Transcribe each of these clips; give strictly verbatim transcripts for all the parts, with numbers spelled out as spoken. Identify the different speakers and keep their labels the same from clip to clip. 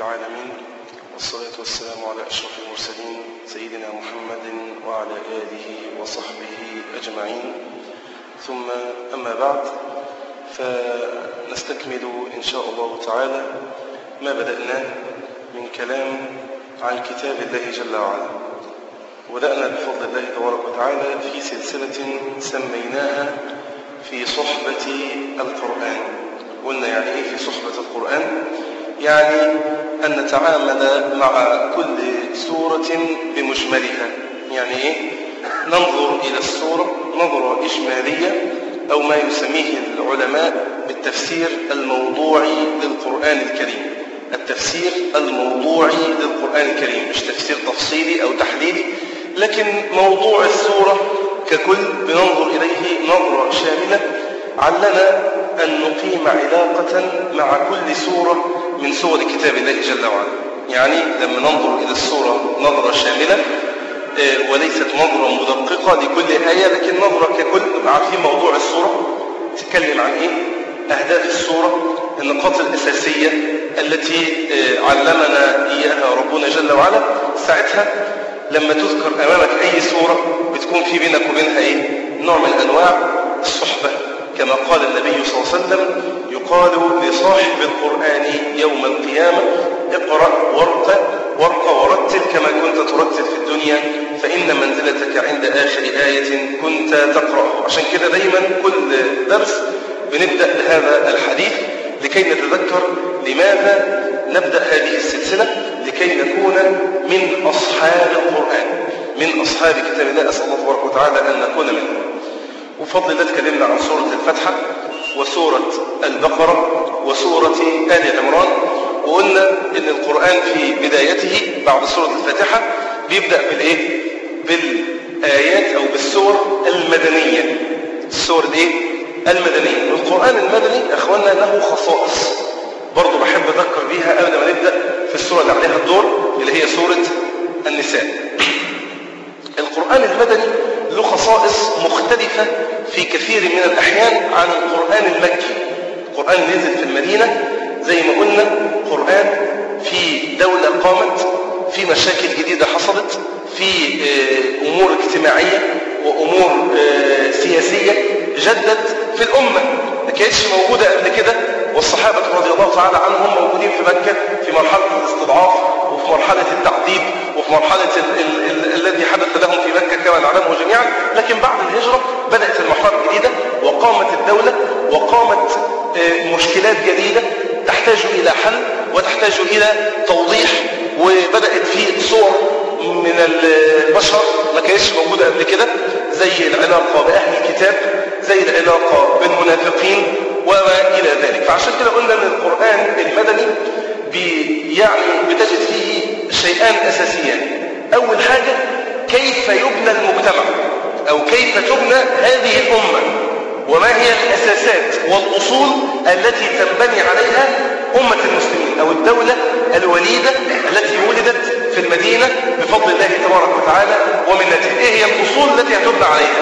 Speaker 1: العالمين، والصلاة والسلام على أشرف المرسلين سيدنا محمد وعلى آله وصحبه أجمعين. ثم أما بعد، فنستكمل إن شاء الله تعالى ما بدأناه من كلام عن كتاب الله جل وعلا. وبدأنا بفضل الله تبارك وتعالى في سلسلة سميناها في صحبة القرآن. قلنا يعني إيه في صحبة القرآن؟ يعني أن نتعامل مع كل سورة بمجملها. يعني إيه؟ ننظر إلى السورة نظرة إجمالية، أو ما يسميه العلماء بالتفسير الموضوعي للقرآن الكريم. التفسير الموضوعي للقرآن الكريم، مش تفسير تفصيلي أو تحليلي، لكن موضوع السورة ككل بننظر إليه نظرة شاملة علنا أن نقيم علاقة مع كل سورة من سور كتاب الله جل وعلا. يعني لما ننظر إلى السورة نظرة شاملة وليست نظرة مدققة لكل آية، لكن نظرة ككل، عارفين موضوع السورة تتكلم عن إيه، أهداف السورة، النقاط الأساسية التي علمنا إياها ربنا جل وعلا. ساعتها لما تذكر أمامك أي سورة بتكون في بينك وبينها إيه؟ نوع من أنواع الصحبة، كما قال النبي صلى الله عليه وسلم: يقال لصاحب القرآن يوم القيامة: اقرأ وارقى وارقى ورتل كما كنت ترتل في الدنيا، فإن منزلتك عند آخر آية كنت تقرأ. عشان كده دايما كل درس بنبدأ بهذا الحديث لكي نتذكر لماذا نبدأ هذه السلسلة، لكي نكون من أصحاب القرآن، من أصحاب كتاب الله. أسأل الله تبارك وتعالى أن نكون منهم. وفضل الله تكلمنا عن سورة الفتحة وسورة البقرة وسورة آل عمران، وقلنا إن القرآن في بدايته بعد سورة الفاتحة بيبدأ بالإيه؟ بالآيات أو بالسور المدنية. السور الإيه؟ المدنية. والقرآن المدني أخواننا له خصائص برضو بحب أذكر بيها قبل ما نبدأ في السورة اللي عليها الدور، اللي هي سورة النساء. القرآن المدني له خصائص مختلفة في كثير من الأحيان عن القرآن المكي. القرآن نزل في المدينة زي ما قلنا، قرآن في دولة قامت، في مشاكل جديدة حصلت، في أمور اجتماعية وأمور سياسية جدت في الأمة ما كانتش موجودة قبل كده. والصحابة رضي الله تعالى عنهم موجودين في مكة في مرحلة الاستضعاف وفي مرحلة التعذيب وفي مرحلة ال ال الذي حدث لهم في مكة كما نعلمه جميعا. لكن بعد الهجرة بدأت المرحلة الجديدة وقامت الدولة وقامت مشكلات جديدة تحتاج إلى حل وتحتاج إلى توضيح، وبدأت في صور من البشر ما كانتش موجودة قبل كده، زي العلاقة بأهل الكتاب، زي العلاقة بالمنافقين وما إلى ذلك. فعشان كده قلنا أن القرآن المدني بي يعني بتجد فيه شيئان أساسيان. أول حاجة كيف يبنى المجتمع، أو كيف تبنى هذه الأمة، وما هي الأساسات والأصول التي تنبني عليها أمة المسلمين أو الدولة الوليدة التي ولدت في المدينة بفضل الله تبارك وتعالى ومنته. إيه هي الأصول التي هتبنى عليها؟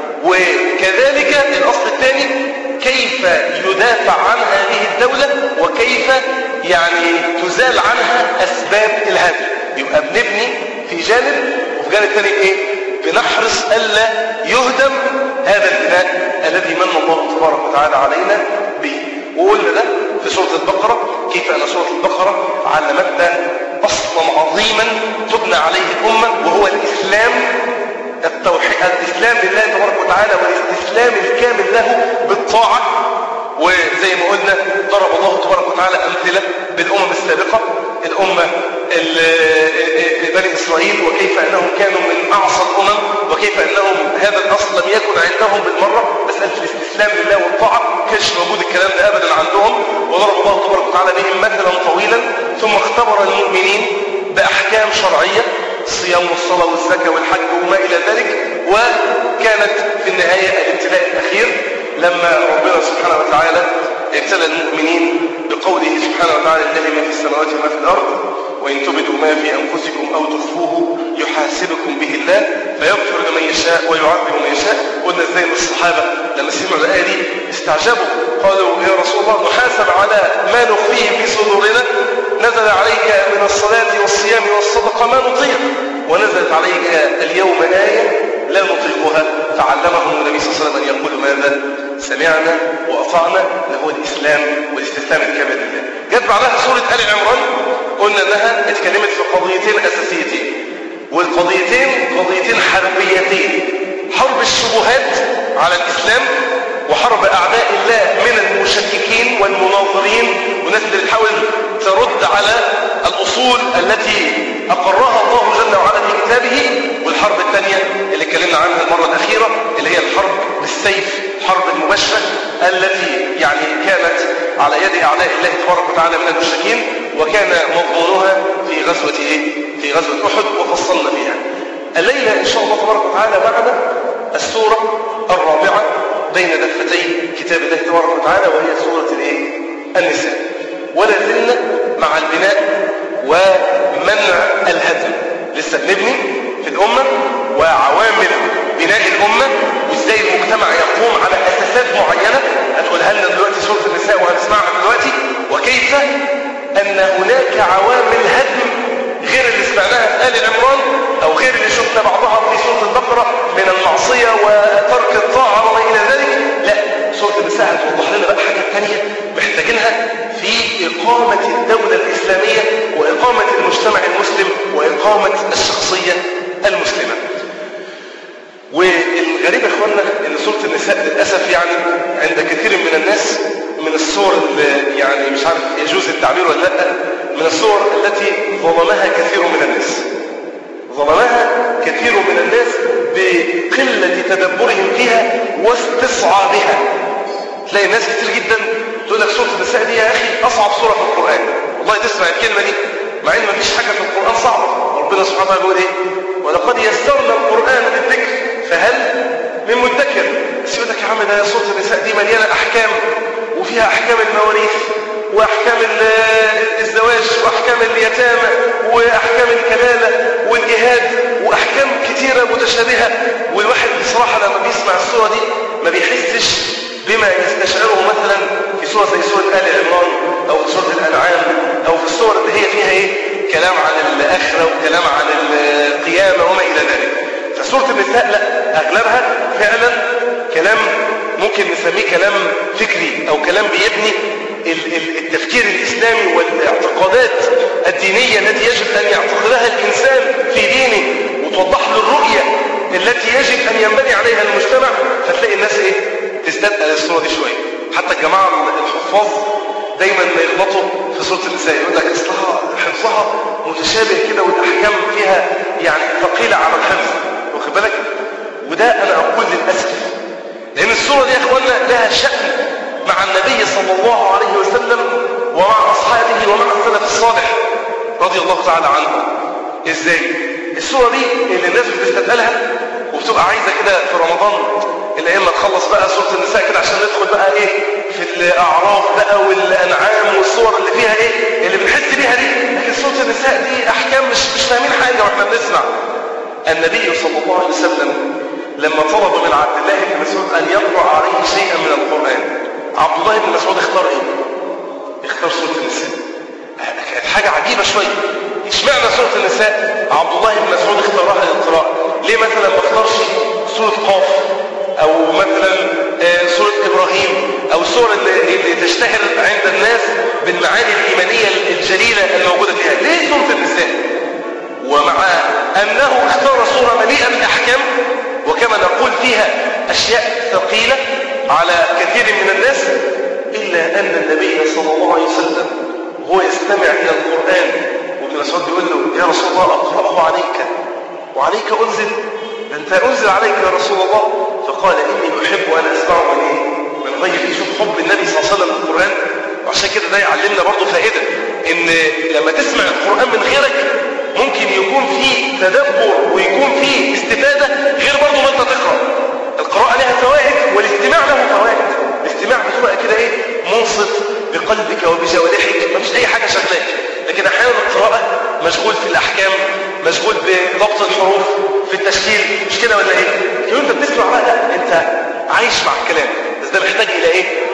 Speaker 1: وكذلك الأصل الثاني كيف يدافع عن هذه الدولة وكيف يعني تزال عنها أسباب الهدم. يبقى بنبني في جانب، وفي جانب ثاني إيه؟ بنحرص ألا يهدم هذا البناء الذي من الله تبارك وتعالى علينا به. وقلنا ده في سورة البقرة، كيف أن سورة البقرة علمتنا أصلا عظيما تبنى عليه الأمة، وهو الإسلام، التوحيد، الإسلام لله تبارك وتعالى والاستسلام الكامل له بالطاعة. وزي ما قلنا ضرب الله تبارك وتعالى أمثلة بالأمم السابقة، الأمة بني إسرائيل، وكيف أنهم كانوا من أعصى الأمم، وكيف أنهم هذا الأصل لم يكن عندهم بالمرة، مسألة الاستسلام لله والطاعة كانش موجود الكلام ده أبدا عندهم. وضرب الله تبارك وتعالى بهم مثلا طويلا، ثم اختبر المؤمنين بأحكام شرعية، الصيام والصلاة والزكاة والحج وما إلى ذلك. وكانت في النهاية الابتلاء الأخير لما ربنا سبحانه وتعالى ابتلى المؤمنين بقوله سبحانه وتعالى: لله ما في السماوات وما في الأرض وإن تبدوا ما في أنفسكم أو تخفوه يحاسبكم به الله فيغفر لمن يشاء ويعذب من يشاء. قلنا ازاي الصحابة لما سمعوا الآية دي استعجبوا، قالوا: يا رسول الله نحاسب على ما نخفيه في صدورنا، نزل عليك من الصلاة والصيام والصدقة ما نطيق، ونزلت عليك اليوم آية لا نطيقها، فعلمهم النبي صلى الله عليه وسلم أن يقولوا ماذا؟ سمعنا وأطعنا، اللي هو الإسلام والاستسلام الكامل لله. جت بعدها سورة آل عمران، قلنا أنها اتكلمت في قضيتين أساسيتين، والقضيتين قضيتين حربيتين: حرب الشبهات على الإسلام، وحرب أعداء الله من المشككين والمناظرين والناس اللي بتحاول ترد على الأصول التي أقرها الله جل وعلا في كتابه. والحرب الثانية اللي اتكلمنا عنها المرة الأخيرة اللي هي الحرب بالسيف، الحرب المباشرة التي يعني كانت على يد أعداء الله تبارك وتعالى من المشركين، وكان مضمونها في غزوة إيه؟ في غزوة أحد، وفصلنا فيها. الليلة إن شاء الله تبارك وتعالى معنا السورة الرابعة بين دفتي كتاب الله تبارك وتعالى، وهي سورة الإيه؟ النساء. ولا زلنا مع البناء ومنع الهدم، لسه بنبني في الأمة وعوامل بناء الأمة، وإزاي المجتمع يقوم على أساسات معينة هتقولها لنا دلوقتي سورة النساء وهنسمعها دلوقتي، وكيف أن هناك عوامل هدم غير اللي سمعناها في آل عمران أو غير اللي شفنا بعضها في سورة البقرة من المعصية وترك الطاعة وما إلى ذلك. لا، سورة النساء هتوضح لنا بقى حاجات تانية محتاجينها في إقامة الدولة الإسلامية وإقامة المجتمع المسلم وإقامة الشخصية المسلمة. والغريب يا إخواننا إن سورة النساء للأسف يعني عند كثير من الناس من السور اللي يعني مش عارف يجوز التعبير ولا لا، من السور التي ظلمها كثير من الناس ظلمها كثير من الناس بقلة تدبرهم فيها واستصعابها. تلاقي الناس كتير جدا تقول لك سورة النساء دي يا أخي أصعب سورة في القرآن. والله تسمع الكلمة دي مع إن مفيش حاجة في القرآن صعبة. ربنا سبحانه وتعالى بيقول إيه؟ ولقد يسرنا القرآن للذكر فهل من مدكر. بس يقول لك يا عم ده سورة النساء دي مليانة أحكام، وفيها أحكام المواريث وأحكام الزواج وأحكام اليتامى وأحكام الكلالة والجهاد وأحكام كتيرة متشابهة، والواحد بصراحة لما بيسمع السورة دي ما بيحسش بما يستشعره مثلا في سورة زي سورة آل عمران أو سورة الأنعام أو في السور اللي هي فيها إيه؟ كلام عن الآخرة وكلام عن القيامة وما إلى ذلك. فسورة النساء لا، أغلبها فعلا كلام ممكن نسميه كلام فكري أو كلام بيبني التفكير الإسلامي والاعتقادات الدينية التي يجب أن يعتقدها الإنسان في دينه، وتوضح له الرؤية التي يجب أن ينبني عليها المجتمع. فتلاقي الناس إيه؟ تستثقل السورة دي شوية. حتى الجماعة الحفاظ دايما ما يغلطوا في سورة النساء، يقول لك اصلها حفظها متشابه كده والأحكام فيها يعني ثقيلة على الحفظ، واخد بالك؟ وده أنا أقول للأسف، لأن السورة دي يا إخواننا لها شأن مع النبي صلى الله عليه وسلم ومع أصحابه ومع السلف الصالح رضي الله تعالى عنهم. إزاي؟ السورة دي اللي الناس بتستثقلها وبتبقى عايزة كده في رمضان اللي إما تخلص بقى سورة النساء كده عشان ندخل بقى إيه في الأعراف بقى والأنعام والصور اللي فيها إيه اللي بنحس بيها دي. لكن سورة النساء دي أحكام مش مش فاهمين حاجة وإحنا بنسمع. النبي صلى الله عليه وسلم لما طلب من عبد الله بن مسعود أن يقرأ عليه شيئا من القرآن، عبد الله بن مسعود اختار إيه؟ اختار سورة النساء. كانت حاجة عجيبة شوية. اشمعنى سورة النساء عبد الله بن مسعود اختارها للقراءة؟ ليه مثلا ما اختارش سورة قاف أو مثلا سورة إبراهيم أو السورة اللي, اللي تشتهر عند الناس بالمعاني الإيمانية الجليلة الموجودة فيها؟ ليه سورة النساء؟ ومع أنه اختار سورة مليئة بالأحكام وكما نقول فيها أشياء ثقيلة على كثير من الناس، إلا أن النبي صلى الله عليه وسلم وهو يستمع إلى القرآن وابن مسعود بيقول له يا رسول الله أقرأه عليك وعليك أنزل، أنت أنزل عليك يا رسول الله. فقال إني أحب أن أسمعه من إيه؟ من غيري. شوف حب النبي صلى الله عليه وسلم للقرآن. وعشان كده ده يعلمنا برضه فائدة إن لما تسمع القرآن من غيرك ممكن يكون فيه تدبر ويكون فيه استفادة غير برضه ما أنت تقرأ. القراءة لها فوائد والاستماع له فوائد. الاستماع بتبقى كده إيه؟ منصت بقلبك وبجوارحك، مفيش أي حاجة شغلاك. لكن أحيانا القراءة مشغول في الأحكام، مشغول بضبط الحروف، في التشكيل، مش كده ولا إيه؟ لو أنت بتسمع بقى أنت عايش مع الكلام، بس ده محتاج إلى إيه؟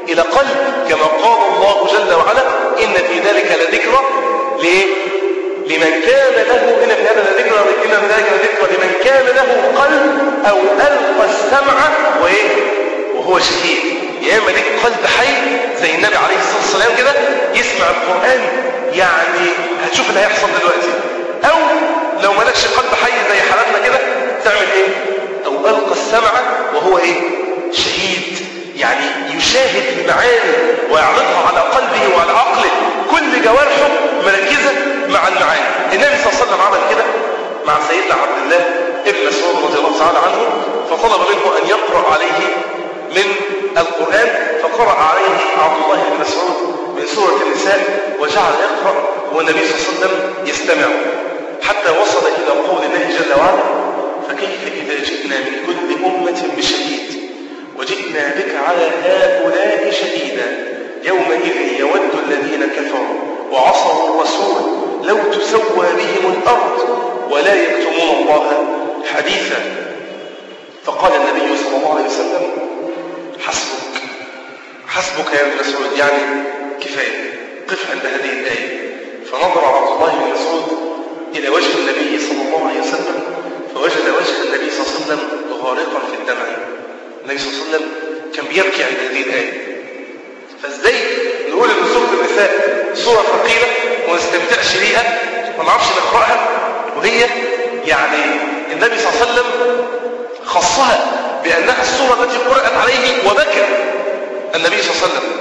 Speaker 1: إلى قلب، كما قال الله جل وعلا إن في ذلك لذكرى ليه؟ لمن كان له إن في هذا لذكرى إن في ذلك لذكرى لمن كان له قلب أو ألقى السمع وإيه؟ وهو شهيد. يا إما ليك قلب حي زي النبي عليه الصلاة والسلام كده يسمع القرآن، يعني هتشوف اللي هيحصل دلوقتي، أو لو مالكش قلب حي زي حالتنا كده تعمل إيه؟ أو ألقى السمع وهو إيه؟ شهيد، يعني يشاهد المعاني ويعرضها على قلبه وعلى عقله، كل جوارحه مركزة مع المعاني. النبي صلى الله عليه وسلم عمل كده مع سيدنا عبد الله ابن مسعود رضي الله تعالى عنه، فطلب منه أن يقرأ عليه من القرآن، فقرأ عليه عبد الله بن مسعود من سورة النساء وجعل يقرأ والنبي صلى الله عليه وسلم يستمع حتى وصل إلى قول الله جل وعلا فكيف إذا جئنا من كل أمة بشهيد وجئنا بك على هؤلاء شهيدا يومئذ يود الذين كفروا وعصوا الرسول لو تسوى بهم الأرض ولا يكتمون الله حديثا. فقال النبي صلى الله عليه وسلم حسبك حسبك يا ابن مسعود، يعني كفاية، قف عند هذه الآية. فنظر عبد الله بن مسعود إلى وجه النبي صلى الله عليه وسلم فوجد وجه النبي صلى الله عليه وسلم غارقا في الدمع. النبي صلى الله عليه وسلم كان بيبكي عند هذه الآية. فازاي نقول ان سورة النساء سورة ثقيلة وما نستمتعش بيها وما نعرفش نقرأها، وهي يعني النبي صلى الله عليه وسلم خصها بأنها السورة التي قرأت عليه وبكى النبي صلى الله عليه وسلم.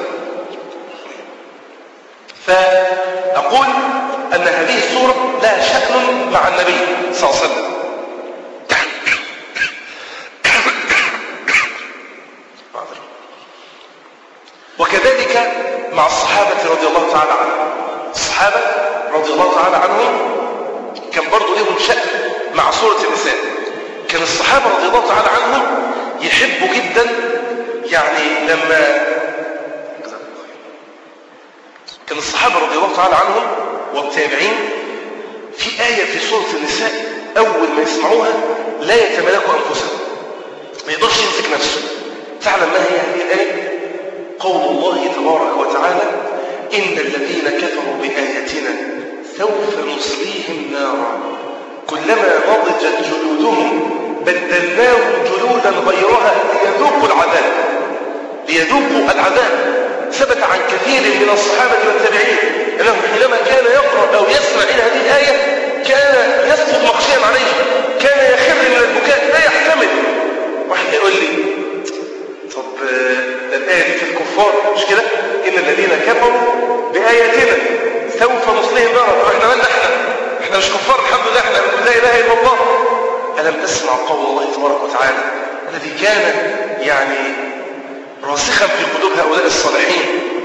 Speaker 1: فأقول أن هذه السورة لها شأن مع النبي صلى الله عليه وسلم. وكذلك مع الصحابة رضي الله تعالى عنهم. الصحابة رضي الله تعالى عنهم كان برضو لهم شأن مع سورة النساء. كان الصحابة رضي الله تعالى عنهم يحبوا جدا، يعني لما كان الصحابة رضي الله تعالى عنهم والتابعين في آية في سورة النساء أول ما يسمعوها لا يتملكوا أنفسهم، ما يقدرش يمسك نفسه. تعلم ما هي هذه الآية؟ قول الله تبارك وتعالى إن الذين كفروا بآياتنا سوف نصليهم نارا كلما نضجت جلودهم بدلناهم جلودا غيرها ليذوقوا العذاب ليذوقوا العذاب. ثبت عن كثير من الصحابة والتابعين أنهم حينما كان يقرأ أو يسمع إلى هذه الآية كان يسقط مخشيا عليه، كان يخر من البكاء لا يحتمل. واحد يقول لي طب الآية دي في الكفار مش كده؟ إن الذين كفروا بآياتنا سوف نصليهم نارا. طب احنا مالنا احنا؟ احنا مش كفار الحمد لله، احنا بنقول لا إله إلا الله. ألم تسمع قول الله تبارك وتعالى الذي كان يعني راسخا في قلوب هؤلاء الصالحين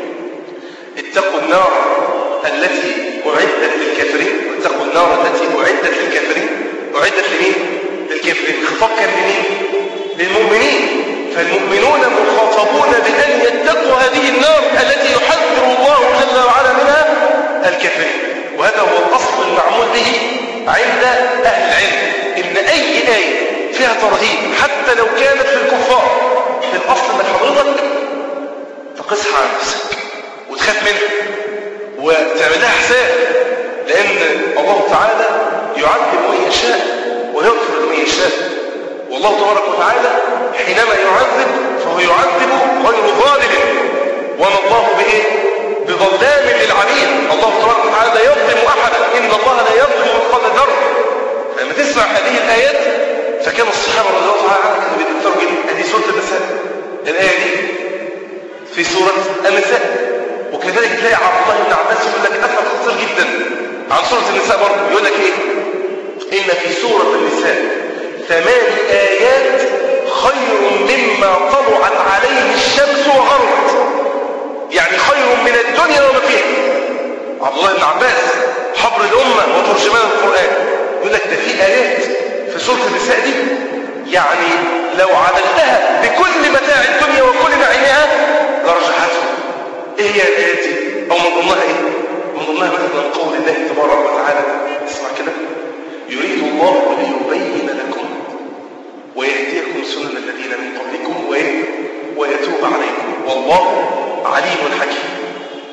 Speaker 1: اتقوا النار التي أعدت للكافرين واتقوا النار التي أعدت للكافرين. أعدت لمين؟ للكافرين. الخطاب كان لمين؟ للمؤمنين. فالمؤمنون مخاطبون بأن يتقوا هذه النار التي يحذر الله جل وعلا منها الكافرين. وهذا هو الأصل المعمول به عند أهل العلم، إن أي آية فيها ترهيب حتى لو كانت في الكفار في الأصل أن حضرتك تقصها على نفسك وتخاف منها وتعمل لها حساب، لأن الله تعالى يعذب من يشاء ويغفر من يشاء. والله تبارك وتعالى حينما يعذب فهو يعذب غير ظالم، وما الله به بظلام للعبيد. الله تبارك وتعالى لا يظلم أحدا، إن الله لا يظلم مثقال ذرة. فلما تسمع هذه الآيات فكان الصحابة رضي الله تعالى عنهم كانوا بيتذكروا جدا هذه سورة النساء. الآية دي في سورة النساء. وكذلك تلاقي عبد الله بن عباس يقول لك أثر خطير جدا عن سورة النساء برضه، يقول لك إيه؟ إن في سورة النساء ثمان آيات خير مما طلعت عليه الشمس وغربت، يعني خير من الدنيا وما فيها. عبد الله بن عباس حبر الأمة وترجمان القرآن يقول لك ده في آيات في سورة النساء دي يعني لو عملتها بكل متاع الدنيا وكل نعيمها لرجحته. ايه هي الآيات دي؟ او من ضمنها ايه؟ من ضمنها مثلا قول الله تبارك وتعالى، اسمع كده، يريد الله ليبين لكم ويهديكم سنن الذين من قبلكم ويتوب عليكم والله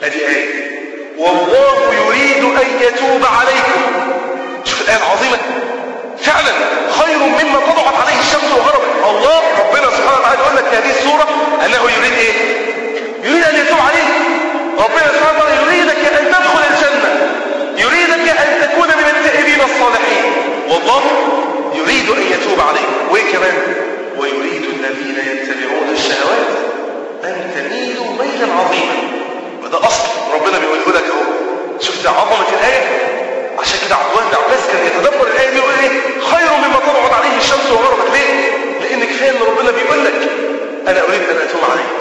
Speaker 1: ادي آية والله يريد أن يتوب عليكم. شوف الآية العظيمة، فعلا خير مما طلعت عليه الشمس وغربت. الله ربنا سبحانه وتعالى يقول لك في هذه السورة أنه يريد إيه؟ يريد أن يتوب عليك. ربنا سبحانه وتعالى يريدك أن تدخل الجنة، يريدك أن تكون من التائبين الصالحين، والله يريد أن يتوب عليك. وإيه كمان؟ ويريد الذين يتبعون الشهوات أن تميلوا ميلا عظيما. وده أصل ربنا بيقوله لك اهو. شفت عظمة الآية؟ عشان كده عبد الله بن عباس كان يتدبر الآية دي يقول ايه؟ خير مما طلعت عليه الشمس وغربت. ليه؟ لأن كفاية إن ربنا بيقول لك أنا أريد أن أتوب عليك.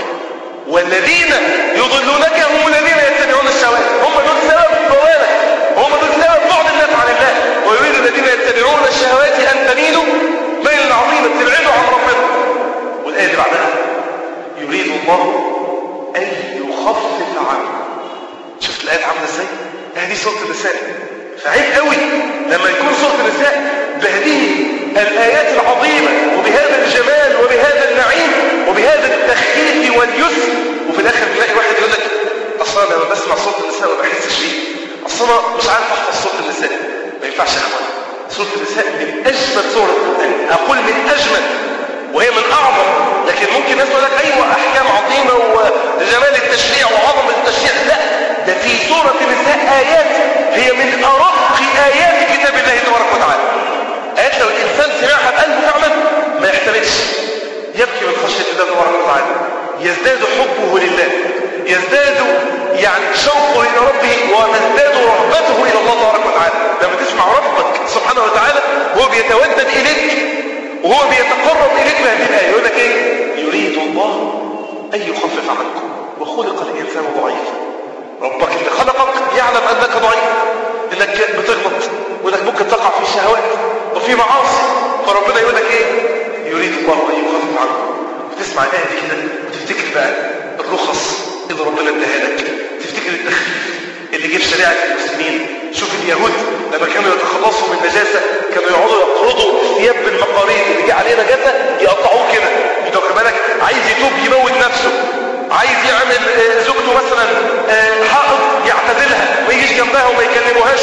Speaker 1: والذين يضلونك هم الذين يتبعون الشهوات، هم دول سبب ضلالك، هم دول سبب بعد الناس عن الله. ويريد الذين يتبعون الشهوات أن تميلوا ميلا عظيما، تبعدوا عن ربنا. والآية اللي بعدها يريد الله أن يخفف عنكم. شفت الآية عاملة ازاي؟ هذه سورة النساء. فعيب قوي لما يكون سورة النساء بهذه الآيات العظيمة وبهذا الجمال وبهذا النعيم وبهذا التخفيف واليسر، وفي الآخر تلاقي واحد يقول لك أصلا لما بسمع سورة النساء ما بحسش بيه، أصلا مش عارف أحفظ سورة النساء. ما ينفعش يا أخوان، سورة النساء من أجمل سورة القرآن، أقول من أجمل وهي من أعظم. لكن ممكن الناس تقول لك أيوة أحكام عظيمة وجمال التشريع وعظمة التشريع. لا، ده في سورة النساء آيات هي من أرق آيات كتاب الله تبارك وتعالى. آيات لو الإنسان سمعها بقلبه فعلا ما يحتملش، يبكي من خشية الله تبارك وتعالى، يزداد حبه لله، يزداد يعني شوقه إلى ربه، وتزداد رغبته إلى الله تبارك وتعالى. لما تسمع ربك سبحانه وتعالى هو بيتودد إليك وهو بيتقرب إليك بهذه الآية، يقول لك إيه؟ يريد الله أن يخفف عنكم وخلق الإنسان ضعيفا. ربك اللي خلقك يعلم أنك ضعيف، إنك بتغلط وإنك ممكن تقع في الشهوات وفي معاصي، فربنا يقول لك إيه؟ يريد الله أن يخفف عنكم. وتسمع الآية دي كده وتفتكر بقى الرخص اللي ربنا اداها لك، تفتكر التخفيف اللي جه في شريعة المسلمين. شوف اليهود لما كانوا يتخلصوا من النجاسة كانوا يقعدوا يقرضوا الثياب بالمقاريض، اللي جه عليه نجاسة يقطعوه كده. انت واخد بالك؟ عايز يتوب يموت نفسه، عايز يعمل زوجته مثلا حائض يعتزلها ما يجيش جنبها وما يكلموهاش،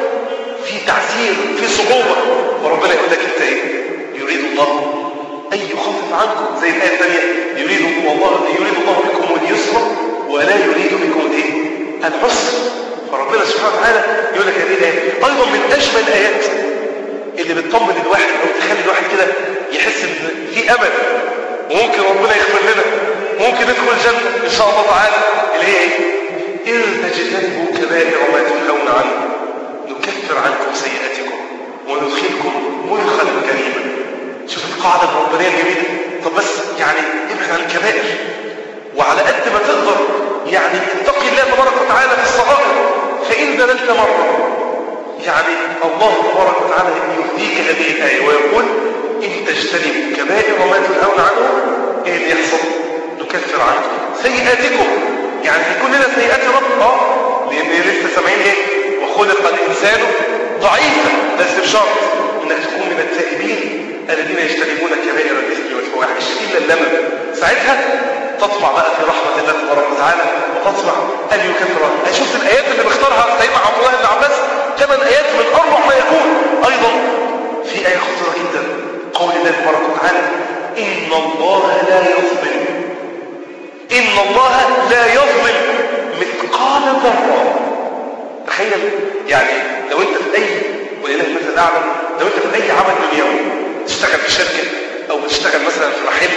Speaker 1: في تعسير في صعوبة. وربنا يقول لك انت ايه؟ يريد الله أن يخفف عنكم، زي الآية الثانية يريد الله يريد الله بكم اليسر ولا يريد بكم الايه؟ العسر. فربنا سبحانه وتعالى يقول لك هذه الآية أيضا من أجمل الآيات اللي بتطمن الواحد أو تخلي الواحد كده يحس إن في أمل وممكن ربنا يغفر لنا، ممكن ندخل الجنة إن شاء الله تعالى، اللي هي إيه؟ إن تجتنبوا كبائر ما تنهون عنه نكفر عنكم سيئاتكم وندخلكم مدخلا كريما. شوف القاعدة الربانية الجميلة. طب بس يعني ابعد عن الكبائر، وعلى قد ما تقدر يعني اتقي الله تبارك وتعالى في الصغائر، فإن دللت مرة يعني الله تبارك وتعالى يهديك هذه الآية ويقول إن تجتنبوا كبائر ما تنهون عنه إيه اللي يحصل؟ نكفر عنكم سيئاتكم. يعني هيكون لنا سيئات رب اه لأن لسه سامعين إيه؟ وخلق الإنسان ضعيفا، بس بشرط إنك تكون من التائبين الذين يجتنبون كبائر الإثم والفواحش إلا اللمم. ساعتها تطمع بقى في رحمة الله تبارك وتعالى وتطمع أن يكفر. شفت الآيات اللي بيختارها سيدنا عبد الله بن عباس ثمان آيات من أروع ما يكون. أيضا في آية خطيرة جدا، قول الله تبارك وتعالى إن الله لا يظلم إن الله لا يظلم مثقال ذرة. تخيل يعني لو أنت في أي ولله مثل الأعلى، لو أنت في أي عمل دنيوي تشتغل في شركة أو تشتغل مثلا في محل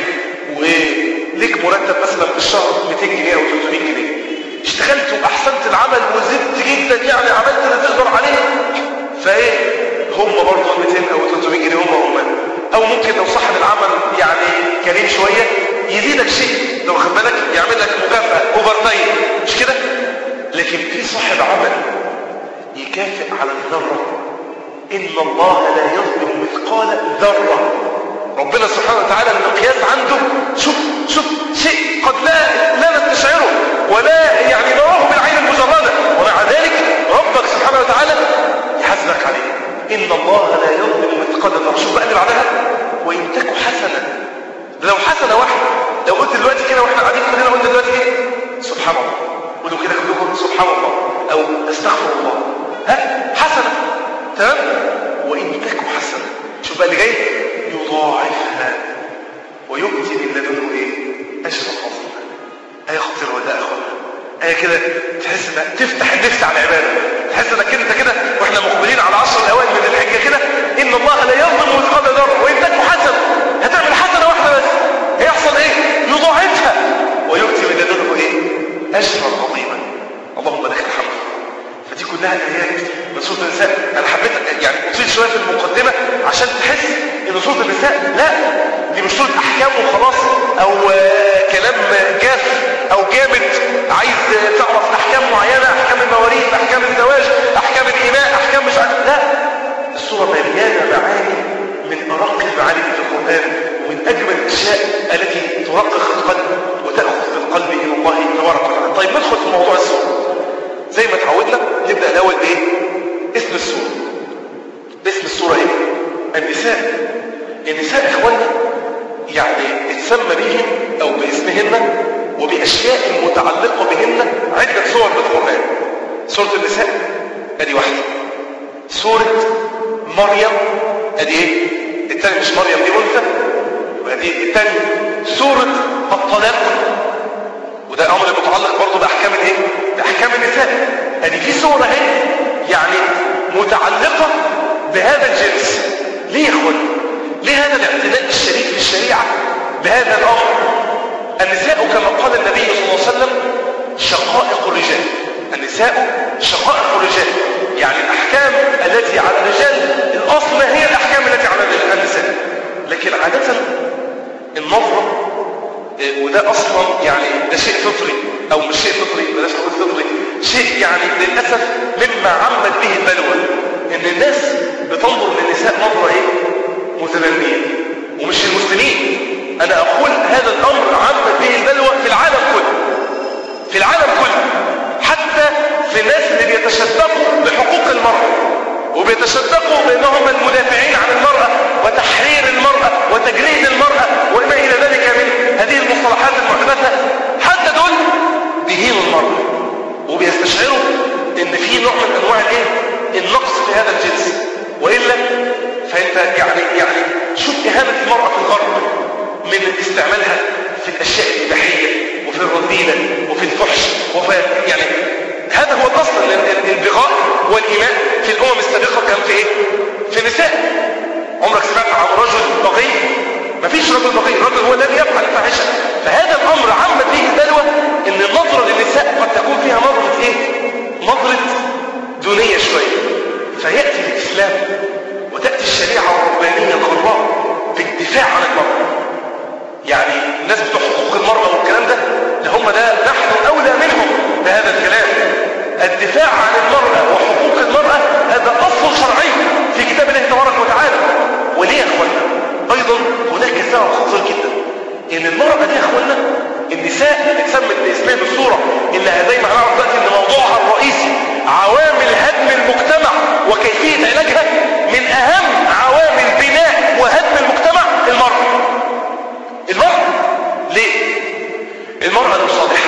Speaker 1: وليك مرتب مثلا في الشهر مئتين جنيه أو ثلاثمئة جنيه، اشتغلت وأحسنت العمل وزدت جدا يعني عملت اللي تقدر عليه، فايه هم برضه مئتين أو ثلاثمئة جنيه هم هم. أو ممكن لو صاحب العمل يعني كريم شوية يزيدك شيء، لو خد بالك يعمل لك مكافأة اوفر تايم، مش كده؟ لكن في صاحب عمل يكافئ على الذرة. إن الله لا يظلم مثقال ذرة. ربنا سبحانه وتعالى المقياس عنده شوف شوف شيء قد لا لا نستشعره ولا يعني نراه بالعين المجردة، ومع ذلك ربك سبحانه وتعالى يحاسبك عليه. إن الله لا يظلم مثقال ذرة. شوف بقى اللي بعدها وإن تك حسنة. لو حسنة واحدة، لو قلت دلوقتي كده واحنا قاعدين كلنا قلنا دلوقتي ايه؟ سبحان الله قولوا كده كلكم سبحان الله او استغفر الله. ها حسنه تمام. وان تك حسنه، شوف بقى اللي جاي، يضاعفها ويؤتي من لدنه ايه؟ اجرا عظيما. ايه خطيره ولا اخوانا؟ ايه كده تحس انك تفتح النفس على العباده، تحس انك انت كده واحنا مقبلين على عشر الاوائل من الحجه كده، ان الله لا يظلم مثقال ذره وان تك حسنه، هتعمل حسنه واحده بس هيحصل ايه؟ يضاعفها ويؤتي من لدنه ايه؟ اجرا عظيما. اللهم لك الحمد. فدي كلها الايات من سوره النساء. انا حبيت يعني اطيل شويه في المقدمه عشان تحس ان سوره النساء لا دي مش سوره احكام وخلاص، او كلام جاف او جامد عايز تعرف احكام معينه، احكام المواريث، احكام الزواج، احكام الاناء، احكام مش عارف. لا، السوره مليانه معاني من ارق المعاني في القران ومن اجمل الاشياء التي ترقق القلب وتاخذ بالقلب الى الله تبارك وتعالى. طيب ندخل في موضوع السوره زي ما تعودنا. نبدا الاول بايه؟ اسم السوره. اسم السوره ايه؟ النساء. النساء اخواننا يعني اتسمى بهم او باسمهن وباشياء متعلقه بهن عده سور في القران. سوره النساء ادي واحده، سوره مريم ادي ايه؟ الثانيه مش مريم دي انثى، وادي الثانيه سوره الطلاق، وده امر متعلق برضه باحكام الايه؟ باحكام النساء. ادي في سوره اهي يعني متعلقه بهذا الجنس. ليه يا اخوان؟ ليه هذا الاعتناء الشديد في الشريعه بهذا الامر؟ النساء كما قال النبي صلى الله عليه وسلم شقائق الرجال. النساء شقائق الرجال، يعني الاحكام التي على الرجال الاصل هي الاحكام التي على النساء. لكن عاده النظره، وده اصلا يعني ده شيء فطري او مش شيء فطري، بلاش نقول فطري، شيء يعني للاسف مما عمت به البلوى، ان الناس بتنظر للنساء نظره ايه؟ متبنيه. ومش المسلمين، انا اقول هذا الامر عمت به البلوى في العالم كله، في العالم كله، حتى في الناس اللي بيتشدقوا بحقوق المراه وبيتشدقوا بانهم المدافعين عن المراه وتحرير المراه وتجريد المراه وما الى ذلك من هذه المصطلحات المحدثه. حتى دول بيهينوا المراه وبيستشعروا ان في نوع من انواع الايه؟ النقص في هذا الجنس. والا فانت يعني يعني شوف اهانه المراه في الغرب من استعمالها في الاشياء الاباحيه وفي الرذيله وفي الفحش وفي يعني هذا هو الاصل. البغاء والايماء في الامم السابقه كان في ايه؟ في النساء. عمرك سمعت عن رجل بغي؟ مفيش رجل بغي، الرجل هو الذي يفعل الفاحشه. فهذا الامر عمت به البلوى ان النظره للنساء قد تكون فيها نظره ايه؟ نظره دونيه شويه. فياتي الاسلام وتاتي الشريعه الربانيه الغراء في الدفاع عن المراه. يعني الناس بتوع حقوق المراه والكلام ده هم ده نحن اولى منهم بهذا الكلام. الدفاع عن المراه وحقوق المراه هذا اصل شرعي في كتاب الله تبارك وتعالى. وليه يا اخوانا؟ ايضا هناك سبب خطير جدا ان المراه دي يا اخوانا، النساء اللي اتسمت باسمين الصوره اللي زي ما هنعرف دلوقتي ان موضوعها الرئيسي عوامل هدم المجتمع وكيفيه علاجها، من اهم عوامل بناء وهدم المجتمع المراه. المراه ليه؟ المراه الصالحه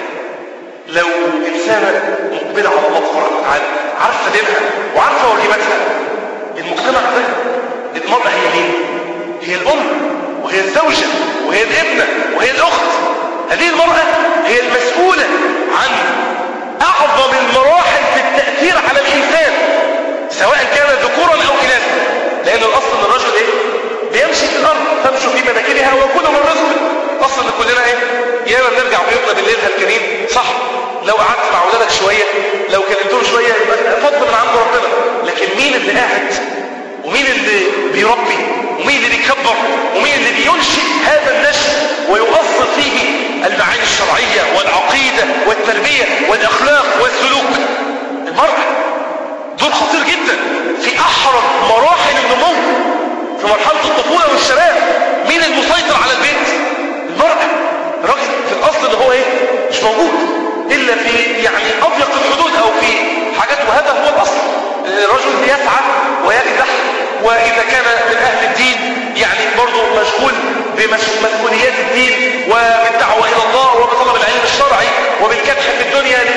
Speaker 1: لو انسانه مقبله على الله تبارك وتعالى عارفه دينها وعارفه واجباتها، المجتمع ده المراه هي مين؟ هي الام وهي الزوجه وهي الابنه وهي الاخت. هذه المراه هي المسؤوله عن اعظم المراحل في التاثير على الانسان سواء كان ذكورا او اناثا. لان الاصل ان الرجل ايه؟ بيمشي في الارض تمشوا في مناكبها وكلوا من رزقه. اصل ان كلنا ايه؟ ياما بنرجع بيوتنا بالليل هالكريم صح؟ لو قعدت مع اولادك شويه، لو كلمتهم شويه، يبقى فضل من عند ربنا. لكن مين اللي قاعد؟ ومين اللي بيربي؟ ومين اللي بيكبر؟ ومين اللي بينشئ هذا النشء ويؤصل فيه المعاني الشرعيه والعقيده والتربيه والاخلاق والسلوك؟ المراه. دور خطير جدا في احرج مراحل النمو، في مرحله الطفوله والشباب. مين المسيطر على البيت؟ المراه. الراجل في الاصل اللي هو ايه؟ مش موجود الا في يعني اضيق الحدود او في حاجات، وهذا هو الاصل. الرجل يسعى ويكدح، واذا كان من اهل الدين يعني برضه مشغول بمسؤوليات الدين وبالدعوه الى الله وبطلب العلم الشرعي وبالكدح في الدنيا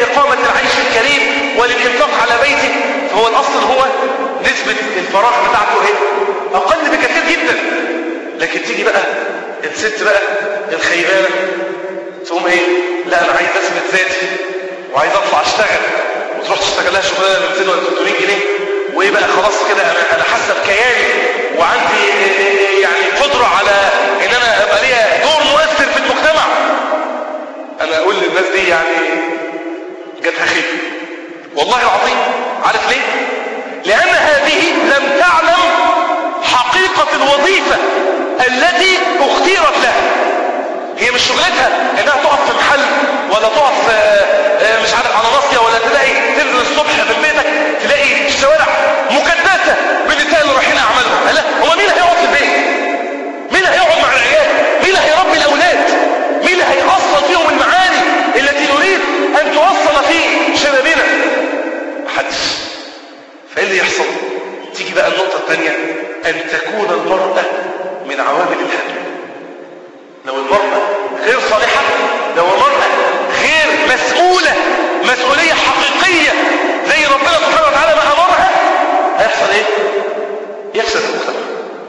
Speaker 1: اصلا هو نسبة الفراغ بتاعته ايه؟ اقل بكثير جدا. لكن تيجي بقى الست بقى الخيبانة تقوم ايه؟ لا انا عايز اثبت ذاتي وعايز اطلع اشتغل، وتروح تشتغل لها شغلانه ب مئتين ولا ثلاثمية جنيه، وايه بقى خلاص كده انا انا حاسه بكياني وعندي يعني قدره على ان انا ابقى ليا دور مؤثر في المجتمع. انا اقول للناس دي يعني جاتها خير والله العظيم. عارف ليه؟ لان هذه لم تعلم حقيقه الوظيفه التي اختيرت لها. هي مش شغلتها انها تقف في محل ولا تقف مش عارف على ناصيه، ولا تلاقي تنزل الصبح في بيتك تلاقي الشوارع مكدسه بالنساء اللي رايحين اعمالهم. لا، هو مين اللي هيقعد في البيت؟ مين اللي هيقعد مع العيال؟ مين اللي هيربي الاولاد؟ مين اللي هيأصل فيهم المعاني التي نريد ان توصل في شبابنا؟ محدش. فايه اللي يحصل؟ تيجي بقى النقطه الثانيه، ان تكون المراه من عوامل الهدم. لو المرأة غير صالحة، لو المرأة غير مسؤولة مسؤولية حقيقية زي ربنا سبحانه وتعالى ما أمرها، هيحصل ايه؟ يفسد المجتمع.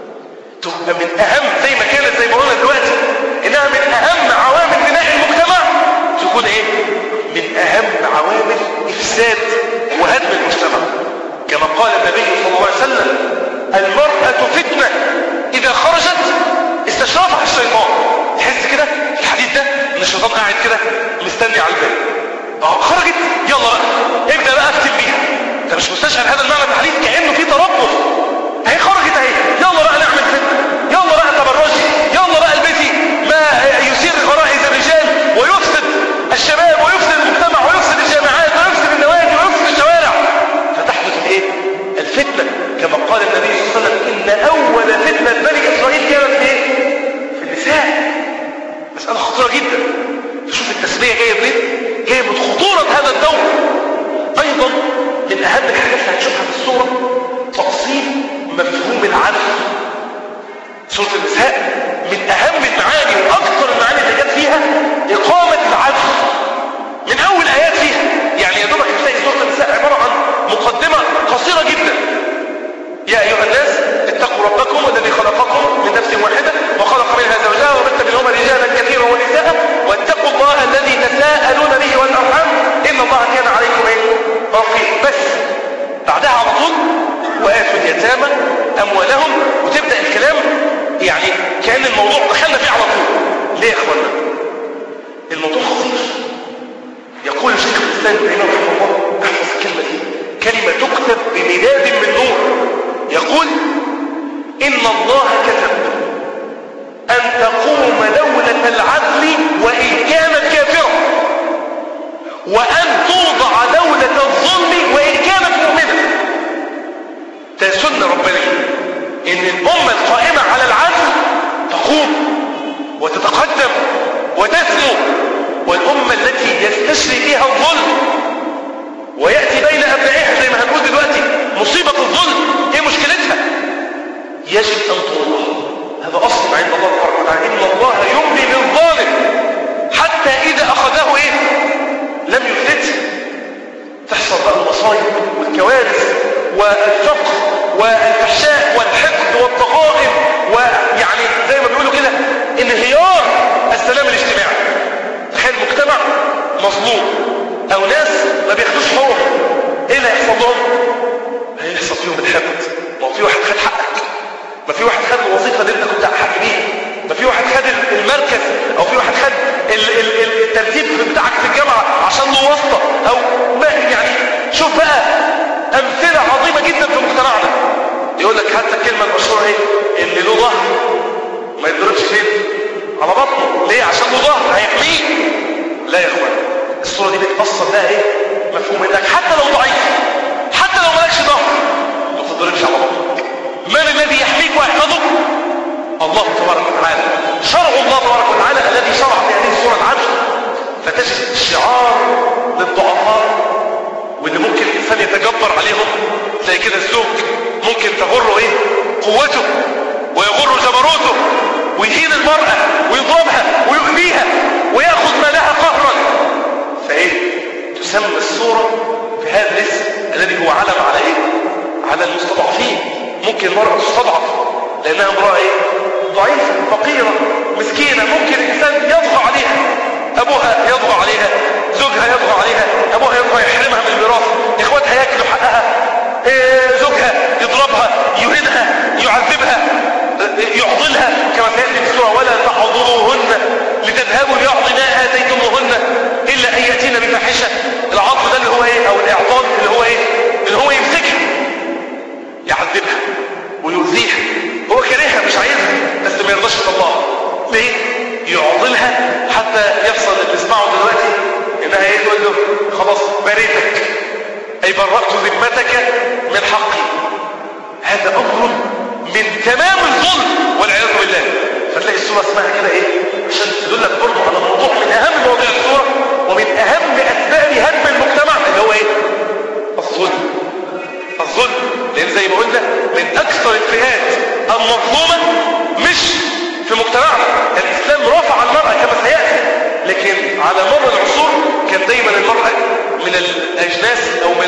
Speaker 1: تبقى من أهم، زي ما كانت زي ما قلنا دلوقتي إنها من أهم عوامل بناء المجتمع، تكون ايه؟ من أهم عوامل إفساد وهدم المجتمع. كما قال النبي صلى الله عليه وسلم: المرأة فتنة إذا خرجت استشرفها الشيطان. تحس كده في الحديث ده ان الشيطان قاعد كده مستني على الباب. اه خرجت، يلا بقى ابدا بقى افتن بيها. انت مش مستشعر هذا المعنى في الحديث كانه في تربص. اهي خرجت اهي، يلا بقى نعمل فتنه، يلا بقى تبرجي، يلا بقى البسي ما يثير غرائز الرجال ويفسد الشباب ويفسد المجتمع ويفسد الجامعات ويفسد النوادي ويفسد الشوارع. فتحدث الايه؟ الفتنه. كما قال النبي صلى الله عليه وسلم: ان اول فتنه بني اسرائيل كانت في ايه؟ في النساء. مسألة خطيرة جدا. شوف التسمية جاية منين؟ جاية من خطورة هذا الدور. أيضا من أهم الحاجات اللي هتشوفها في الصورة تفصيل مفهوم العدل. سورة النساء من أهم المعاني وأكثر المعاني اللي جت فيها إقامة العدل من أول آيات فيها. يعني يا دوبك تلاقي سورة النساء عبارة عن مقدمة قصيرة جدا. يا أيها الناس اتقوا ربكم الذي خلقكم من نفس واحدة وخلق منها زوجها وبث منهما رجالا كثيرا ونساء واتقوا الله الذي تساءلون به والأرحام إن الله كان عليكم ايه؟ رقيبا. بس بعدها على طول وآتوا اليتامى أموالهم، وتبدأ الكلام يعني كأن الموضوع دخلنا فيه على طول. ليه يا اخوانا؟ الموضوع خطير. يقول الشيخ الإسلام ابن تيمية رحمه الله، احفظ الكلمة دي، كلمة تكتب بمداد من نور. يقول: إن الله كتب أن تقوم دولة العدل وإن كانت كافرة، وأن توضع دولة الظلم وإن كانت مؤمنة. ده سنة ربنا إن الأمة القائمة على العدل تقوم وتتقدم وتسمو، والأمة التي يستشري فيها الظلم ويأتي بين أبنائها زي ما هنقول دلوقتي مصيبة الظلم، إيه مشكلتها؟ يجب أن توضع. هذا أصل عند الله تبارك وتعالى: إن الله يملي للظالم حتى إذا أخذه إيه؟ لم يفلته. تحصل بقى المصايب والكوارث والفقر والفحشاء والحقد والضغائن، ويعني زي ما بيقولوا كده انهيار السلام الاجتماعي. تخيل مجتمع مظلوم أو ناس ما بياخدوش حقوقهم، إيه اللي هيحصل لهم؟ هيحصل فيهم الحقد. ما في واحد خد حقك، ما في واحد خد الوظيفة اللي انت كنت حق بيها، ما في واحد خد المركز، او في واحد خد الترتيب بتاعك في الجامعة عشان له واسطة، او ما يعني. شوف بقى امثلة عظيمة جدا في مجتمعنا. يقول لك حتى الكلمة المشهورة ايه؟ اللي له ظهر ما يضربش فين؟ على بطنه. ليه؟ عشان له ظهر هيحميه. لا يا اخوان، الصورة دي بتفصل بقى ايه؟ مفهوم انك حتى لو ضعيف، حتى لو مالكش ظهر، ما تضربش على بطنك. من الذي يحميك ويحفظك؟ الله تبارك وتعالى. شرع الله تبارك وتعالى الذي شرع في هذه السورة العدل. فتجد شعار للضعفاء واللي ممكن الانسان يتجبر عليهم، زي كده الزوج ممكن تغره ايه؟ قوته، ويغر جبروته، ويهين المرأة ويضربها ويؤذيها ويأخذ مالها قهرا. فايه؟ تسمى السورة في هذا الاسم الذي هو علم على ايه؟ على المستضعفين. ممكن المرأة تستضعف لأنها امرأة ايه؟ ضعيفة فقيرة مسكينة. ممكن الإنسان يطغى عليها، أبوها يطغى عليها، زوجها يطغى عليها، أبوها يطغى يحرمها من الميراث، إخواتها ياكلوا حقها، إيه زوجها يضربها، يهينها، يعذبها، يعضلها كما سيأتي في السورة: ولا تعضلوهن لتذهبوا بعض ما آتيتموهن إلا أن يأتين بفاحشة. العضل ده اللي هو ايه؟ أو الإعضال اللي هو ايه؟ اللي هو يمسكها يعذبها ويؤذيها، هو كارهها مش عايزها بس ما يرضاش يطلعها. ليه؟ يعضلها حتى يحصل اللي بنسمعه دلوقتي انها ايه؟ تقول له خلاص بريتك، اي برأت ذمتك من حقي. هذا امر من تمام الظلم والعياذ بالله. فتلاقي السورة اسمها كده ايه؟ عشان تدلك برضه على موضوع من اهم مواضيع السورة ومن اهم اسباب هدم المجتمع اللي هو ايه؟ الظلم. الظلم، لان زي ما قلنا من اكثر الفئات المظلومة مش في مجتمعنا. الاسلام رفع المرأة كما سيأتي، لكن على مر العصور كان دايما المرأة من الاجناس او من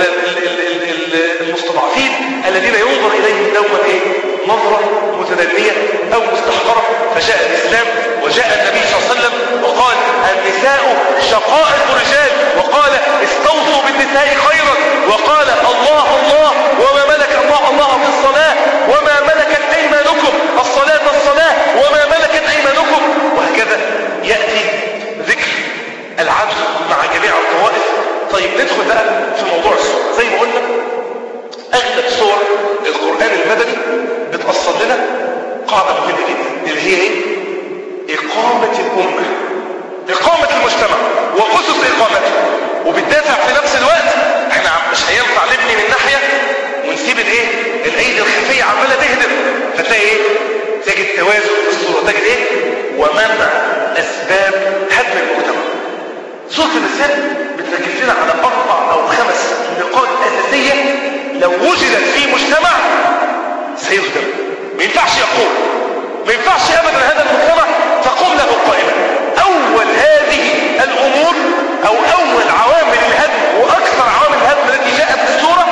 Speaker 1: المستضعفين الذين ينظر اليهم دوما ايه؟ نظرة متدنية او مستحقرة. فجاء الاسلام وجاء النبي صلى الله عليه وسلم وقال: النساء شقائق الرجال، وقال: استوصوا بالنساء خيرا، وقال: الله الله وما ملك الله الله في الصلاة وما ملكت ايمانكم، الصلاة الصلاة وما ملكت ايمانكم. وهكذا يأتي ذكر العدل مع جميع الطوائف. طيب ندخل بقى في موضوع السورة. زي ما قلنا اغلب سور القرآن المدني بتأصل لنا قاعدة مهمة جدا اللي هي ايه؟ اقامة الامة، اقامة المجتمع واسس اقامته، وبتدافع في نفس الوقت. احنا مش هينفع نبني من ناحية ونسيب الايه؟ الايدي الخفية عمالة تهدم. فتلاقي ايه؟ تجد توازن في الصورة، تجد ايه؟ ومنع اسباب هدم المجتمع. سورة النساء بتركز لنا على اربع او خمس نقاط اساسية لو وجدت في مجتمع سيهدم، ما ينفعش يقوم، ما ينفعش ابدا هذا المجتمع تقوم له قائمة. اول هذه الامور او اول عوامل الهدم واكثر عوامل الهدم التي جاءت في السورة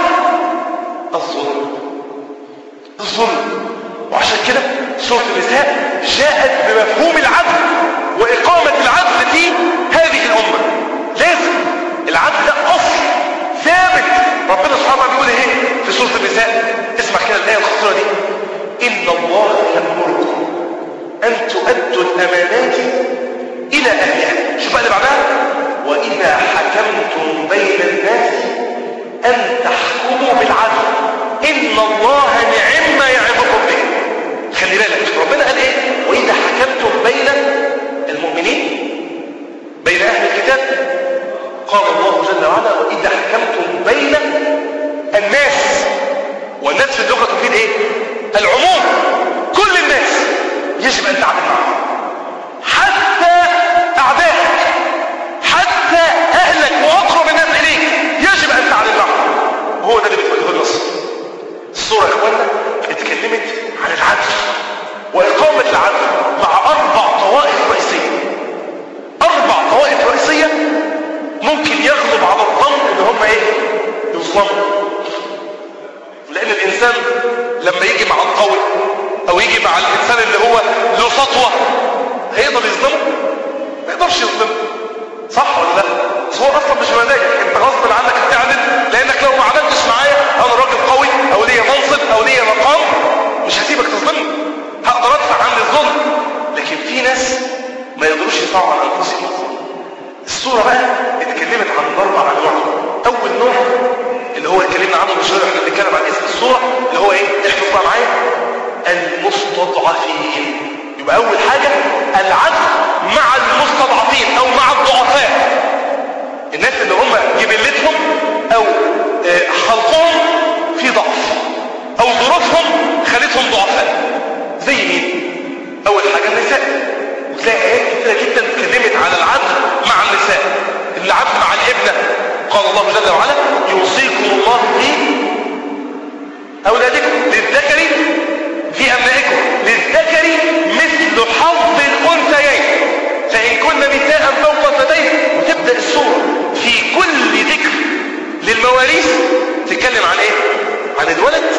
Speaker 1: الظلم. الظلم. وعشان كده سورة النساء جاءت بمفهوم العدل واقامة العدل في هذه الامة. لازم العدل ده اصل ثابت. ربنا سبحانه وتعالى بيقول ايه في سورة النساء؟ اسمع كده الآية الخطيرة دي: إن الله يأمركم أن تؤدوا الأمانات إلى أهلها. شوف بقى اللي بعدها: وإذا حكمتم بين الناس أن تحكموا بالعدل إن الله نعم ما يعظكم به. خلي بالك ربنا قال ايه؟ وإذا حكمتم بين المؤمنين، بين أهل الكتاب، قال الله جل وعلا: وإذا حكمتم بين الناس. والناس في اللغة تفيد ايه؟ العموم، كل الناس يجب ان تعدل معهم، حتى اعدائك، حتى اهلك واقرب الناس اليك يجب ان تعدل معهم. وهو ده اللي بتقوله النص. السورة يا اخوانا اتكلمت عن العدل واقامة العدل مع اربع طوائف رئيسية. اربع طوائف رئيسية ممكن يغلب على الظن ان هم ايه؟ يظلموا. لان الانسان لما يجي مع القوي او يجي مع الانسان اللي هو له سطوة هيقدر يظلمه؟ ما يقدرش يظلمه، صح ولا لا؟ بس هو اصلا مش مزاجك، انت غصب عنك هتعدل، لانك لو ما عملتش معايا انا راجل قوي او ليا منصب او ليا مقام مش هسيبك تظلمني، هقدر ادفع عني الظلم. لكن في ناس ما يقدروش يدفعوا عن انفسهم الظلم. السورة بقى اتكلمت عن اربع انواع. اول نوع اللي هو اتكلمنا عنه من شويه احنا بنتكلم عن اسم السورة اللي هو ايه؟ احفظ بقى معايا: المستضعفين. يبقى اول حاجة العدل مع المستضعفين او مع الضعفاء، الناس اللي هم جبلتهم او خلقهم في ضعف او ظروفهم خلتهم ضعفاء. زي مين؟ اول حاجة النساء. وتلاقي ايات كتيرة جدا اتكلمت على العدل مع النساء. العدل مع الابنة، قال الله جل وعلا: يوصيكم الله في اولادكم للذكر في ابنائكم للذكر مثل حظ الانثيين فان كن نساء فوق اثنتين. وتبدا السوره في كل ذكر للمواريث تتكلم عن ايه؟ عن الولد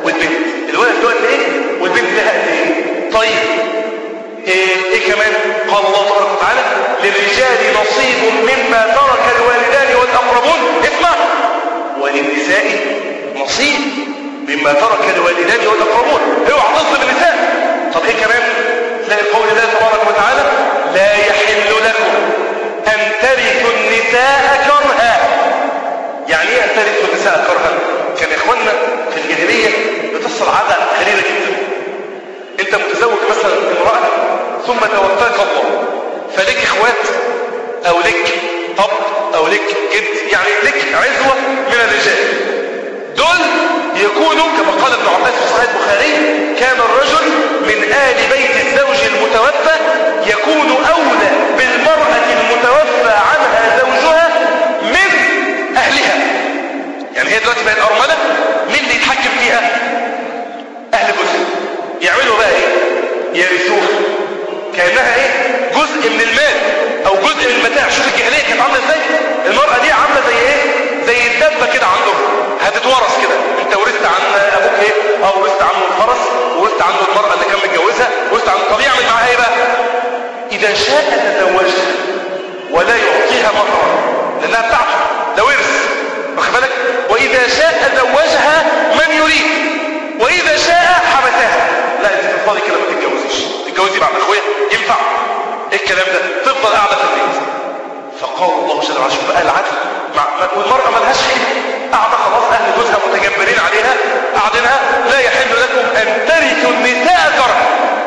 Speaker 1: والبنت. الولد له قد ايه والبنت لها قد ايه؟ طيب ايه, إيه كمان؟ قال الله تبارك وتعالى للرجال نصيب مما ترك الوالدان والاقربون، اسمع، وللنساء نصيب مما ترك الوالدان والاقربون. اوعى تظلم النساء. طب ايه كمان؟ تلاقي قول الله تبارك وتعالى لا يحل لكم ان ترثوا النساء كرها. يعني ايه ان ترثوا النساء كرها؟ كان اخواننا في الجاهليه بتصل عاده غريبه جدا. انت متزوج مثلا امراه ثم توفاك الله، فلك اخوات او لك اب او لك جد، يعني لك عزوه من الرجال. دول يكونوا كما قال ابن عباس في صحيح البخاري كان الرجل من آل بيت الزوج المتوفى يكون أولى بالمرأة المتوفى عنها زوجها من أهلها. يعني هي دلوقتي بقت أرملة، مين اللي يتحكم فيها؟ أهل جزء. يعملوا بقى إيه؟ يرثوها كأنها إيه؟ جزء من المال أو جزء من المتاع. شوف الجاهلية كانت عاملة إزاي؟ المرأة دي عاملة زي إيه؟ زي الدبة كده عندهم، هتتورث كده. انت ورثت عن ابوك ايه؟ اه ورثت عنه الفرس، ورثت عنه المرأة اللي كان متجوزها، ورثت عنه. طب يعمل معاها ايه بقى؟ اذا شاء تزوجها ولا يعطيها مهرا لانها بتاعته، ده ورث، واخد بالك؟ واذا شاء زوجها من يريد، واذا شاء حبسها. لا انت تفضلي كده ما تتجوزيش، تتجوزي بعد اخويا ينفع؟ ايه الكلام ده؟ تفضل قاعده في البيت. فقال الله جل وعلا، شوف بقى العدل، والمرأة ملهاش حين، قاعدة خلاص أهل جوزها متجبرين عليها قاعدينها. لا يحل لكم أن ترثوا النساء كرها.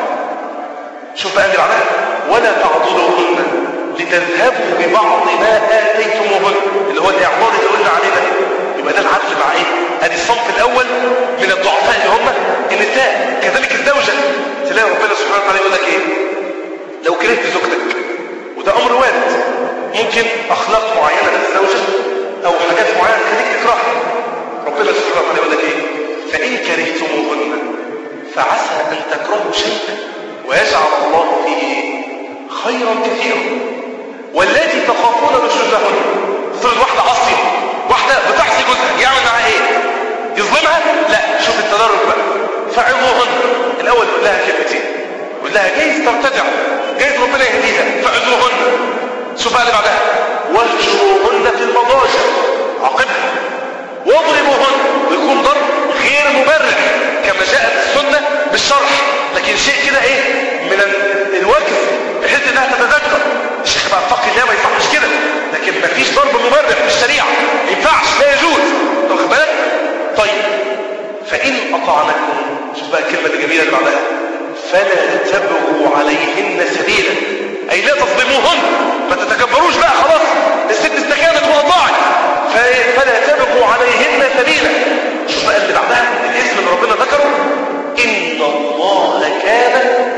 Speaker 1: شوف بقى اللي بعدها ولا تعضلوهن لتذهبوا ببعض ما آتيتموهن، اللي هو الإعطاء اللي قلنا عليه ده. يبقى ده العدل مع إيه؟ أدي الصنف الأول من الضعفاء اللي هم النساء. كذلك الزوجة، تلاقي ربنا سبحانه وتعالى يقول لك إيه؟ لو كرهت زوجتك، وده أمر وارد، ممكن أخلاق معينة للزوجة أو حاجات معينة تخليك تكرهها. ربنا سبحانه وتعالى يقول لك إيه؟ فإن كرهتموهن فعسى أن تكرهوا شيئا ويجعل الله فيه خيرا كثيرا. والتي تخافون نشوزهن، تصير واحدة عصية، واحدة بتعصي جوزها، يعمل معها إيه؟ يظلمها؟ لا، شوف التدرج بقى. فعظوهن، الأول يقول لها كلمتين، يقول لها جايز ترتدع، جايز ربنا يهديها، فعظوهن. شوف بقى اللي بعدها واهجروهن في المضاجع، عاقبها. واضربوهن، ويكون ضرب غير مبرح كما جاءت السنة بالشرح، لكن شيء كده ايه من الوجه بحيث انها تتذكر. الشيخ بقى اتقي الله ما يصحش كده، لكن ما فيش ضرب مبرح في الشريعة، ما ينفعش، لا يجوز. واخد بالك؟ طيب فإن أطعنكم، شوف بقى الكلمة الجميلة اللي بعدها فلا تبغوا عليهن سبيلا، أي لا تظلموهن، ما تتكبروش بقى، خلاص الست استكانت وأطاعت، فلا تبغوا عليهن سبيلا. شوف بقى اللي بعدها الاسم اللي ربنا ذكره، إن الله كان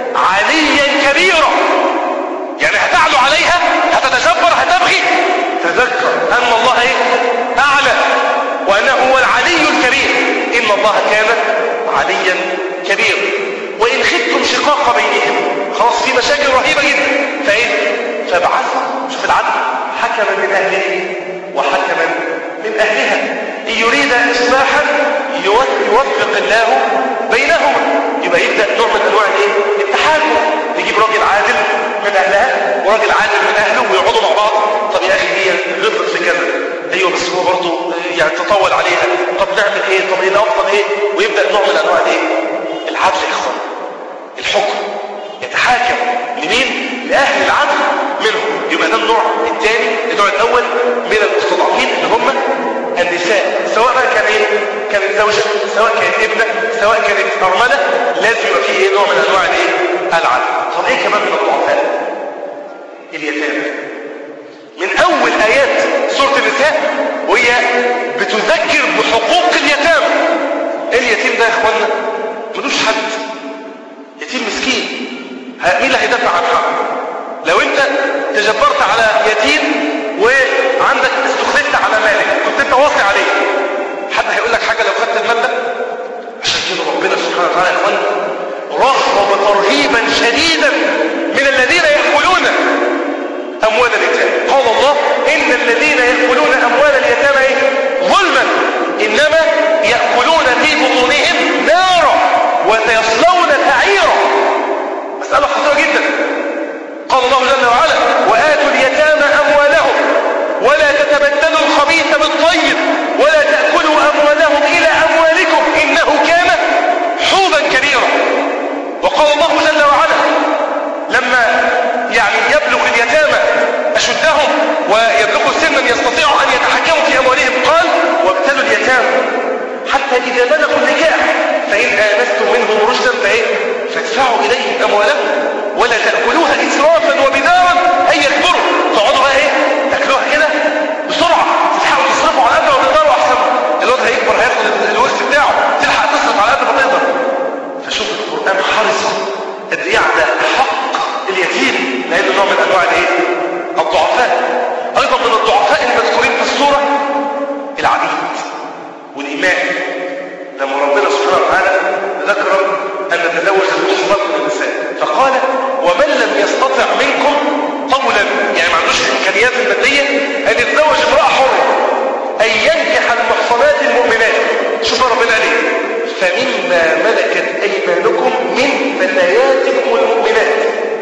Speaker 1: عليا كبيرا. يعني هتعلو عليها، هتتجبر، هتبغي، تذكر أن الله إيه؟ أعلى، وأنه هو العلي الكبير. إن الله كان عليا كبيرا. وإن خفتم شقاق بينهم، خلاص في مشاكل رهيبة جدا، فإيه؟ فابعثوا، شوف العدل، حكما من أهله وحكما من أهلها إن يريد إصلاحا يوفق الله بينهما. يبقى يبدأ نوع من أنواع إيه؟ التحاكم، يجيب راجل عادل من أهلها وراجل عادل من أهله ويقعدوا مع بعض. طب يا أخي هي غلطت في كذا، أيوه بس هو برضه يعني تطول عليها، طب نعمل إيه؟ طب إيه الأفضل إيه؟ ويبدأ نوع من أنواع إيه؟ العدل يا إخوان، الحكم يتحاكم لمين؟ لأهل العدل منهم. يبقى ده النوع الثاني. النوع الأول من المستضعفين اللي هم النساء، سواء بقى كان ايه؟ كانت زوجة، سواء كانت ابنة، سواء كانت أرملة، لازم يبقى فيه ايه؟ نوع من أنواع الايه؟ العدل. طب ايه كمان من الضعفاء؟ اليتامى. من أول آيات سورة النساء وهي بتذكر بحقوق اليتامى. اليتيم ده يا اخوانا ملوش حد، يتيم مسكين، مين اللي هيدافع عن حقه؟ لو انت تجبرت على يتيم وعندك استخلفت على مالك، كنت انت واصي عليه، حد هيقول لك حاجه لو خدت المال ده؟ عشان كده ربنا سبحانه وتعالى يا اخوانا رغب ترهيبا شديدا من الذين يأكلون أموال اليتامى. قال الله إن الذين يأكلون أموال اليتامى ظلما إنما يأكلون في بطونهم نارا وسيصلون سعيرا. مسألة خطيرة جدا. قال الله جل وعلا وآتوا اليتامى أموالهم ولا تتبدلوا الخبيث بالطيب ولا تأكلوا أموالهم إلى أموالكم إنه كان حوبا كبيرا. وقال الله جل وعلا لما يعني يبلغ اليتامى أشدهم ويبلغوا سنا يستطيعوا أن يتحكموا في أموالهم قال وابتلوا اليتامى حتى إذا بلغوا النكاح فإن آنستم منهم رشدا فإيه فادفعوا إليهم أموالهم ولا تأكلوها إسرافا وبدارا أن يكبروا. تقعدوا بقى إيه تأكلوها كده بسرعة تلحقوا تصرفوا على قد ما تقدروا أحسن الواد هيكبر هياخد الورث بتاعه تلحق تصرف على قد ما تقدر. فشوف القرآن حرص قد إيه على حق اليتيم لأنه نوع من أنواع الإيه الضعفاء. أيضا من الضعفاء المذكورين في السورة العبيد والإماء. لما ربنا سبحانه وتعالى ذكر أن نتزوج المحصنات من النساء فقال ومن لم يستطع منكم طولا يعني ما عندوش الإمكانيات المادية أن يتزوج امرأة حرة أن ينكح المحصنات المؤمنات. شوف ربنا عليه فمما ملكت أيمانكم من فتياتكم المؤمنات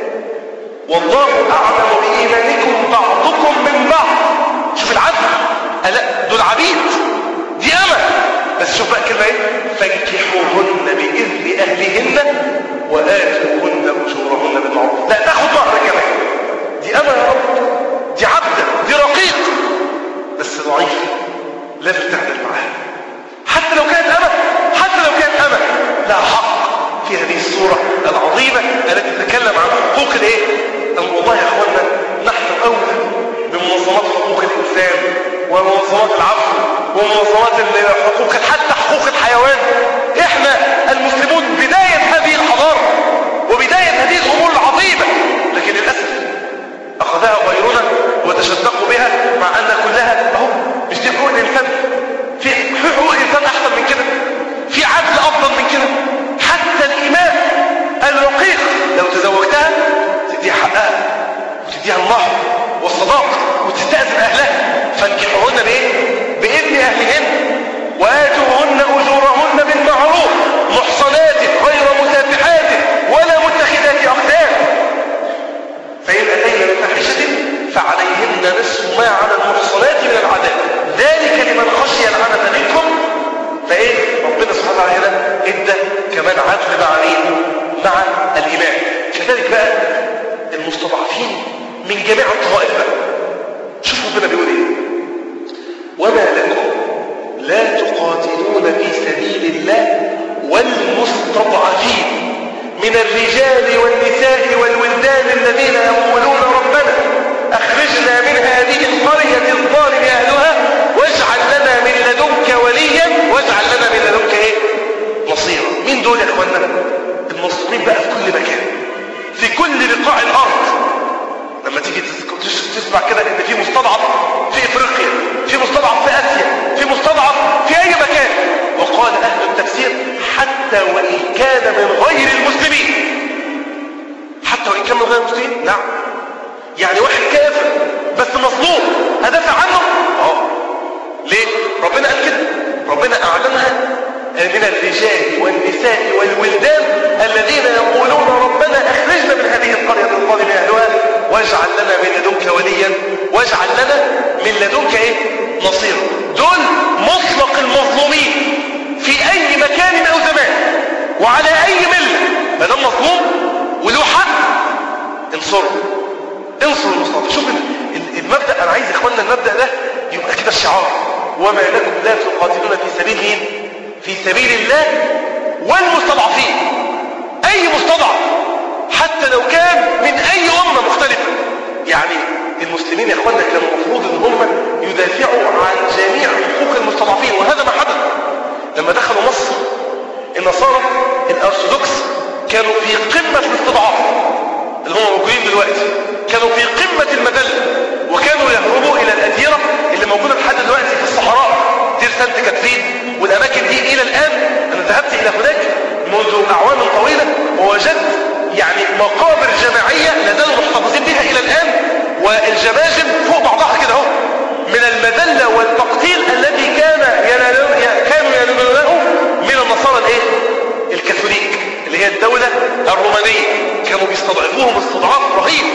Speaker 1: والله أعلم بإيمانكم بعضكم من بعض. شوف العدل ألا دول عبيد دي أمة بس شوف بقى كلمة ايه فانكحوهن بإذن أهلهن وآتوهن أجورهن بالمعروف. لا تاخد مهر كمان دي أمة يا رب دي عبدة دي رقيق بس ضعيفة لازم تعدل معاها حتى لو كانت أمة حتى لو كانت أمة لا حق في هذه السورة العظيمة التي تتكلم عن حقوق الايه والله يا اخوانا نحن أولى بمنظمات حقوق الإنسان ومنظمات العفو ومنظمات الحقوق حتى حقوق الحيوان. احنا المسلمون بداية هذه الحضارة وبداية هذه الأمور العظيمة لكن للأسف أخذها غيرنا وتشدقوا بها مع أن كلها اهو مش دي حقوق الإنسان في حقوق الإنسان أحسن من كده في عدل أفضل من كده. حتى الإمام الرقيق لو تزوجتها تديها حقها وتديها المهر والصداق وتستأذن أهلها فانكحوهن بإيه؟ بإذن أهلهن وآتوهن أجورهن بالمعروف محصنات غير مسافحات ولا متخذات أخدان فإن أتينا بفاحشة فعليهن نصف ما على المحصنات من العذاب ذلك لمن خشي العنة منكم. فإيه ربنا سبحانه وتعالى ادى كمان عدل مع مين؟ مع الإمام. كذلك بقى المستضعفين من جميع الطوائف بقى شوفوا ربنا بيقول ايه وما لكم لا تقاتلون في سبيل الله والمستضعفين من الرجال والنساء والولدان الذين يقولون ربنا أخرجنا من هذه القرية الظالم أهلها واجعل لنا من لدنك وليا واجعل لنا من لدنك ايه نصيرا. مين دول يا اخوانا؟ المظلومين بقى في كل مكان في كل بقاع الأرض. لما تيجي تسمع كده ان في مستضعف في افريقيا في مستضعف في اسيا في مستضعف في اي مكان وقال اهل التفسير حتى وان كان من غير المسلمين حتى وان كان من غير المسلمين نعم يعني واحد كافر بس مظلوم هدافع عنه اه ليه ربنا قال كده ربنا اعلنها من الرجال والنساء والولدان الذين يقولون ربنا اخرجنا من هذه القرية الظالم اهلها واجعل لنا من لدنك وليا واجعل لنا من لدنك ايه نصيرا. دول مطلق المظلومين في اي مكان او زمان وعلى اي ملة ما دام مظلوم وله حق انصره انصر المستضعف. شوف المبدأ انا عايز يا اخوانا المبدأ ده يبقى كده الشعار وما لكم لا تقاتلون في سبيل مين في سبيل الله والمستضعفين. اي مستضعف حتى لو كان من اي امة مختلفة يعني المسلمين يا اخوانا كانوا المفروض ان هم يدافعوا عن جميع حقوق المستضعفين وهذا ما حدث. لما دخلوا مصر النصارى الارثوذكس كانوا في قمة الاستضعاف اللي هم موجودين دلوقتي كانوا في قمة المذلة وكانوا يهربوا الى الاديرة اللي موجودة لحد دلوقتي في الصحراء دير سانت كاترين والاماكن دي الى الان. انا ذهبت الى هناك منذ اعوام طويلة ووجدت يعني مقابر جماعية لازالوا محتفظين بها الى الان والجماجم فوق بعضها كده اهو من المذلة والتقتيل الذي كان
Speaker 2: الايه؟ الكاثوليك اللي هي الدولة الرومانية، كانوا بيستضعفوهم استضعاف رهيب.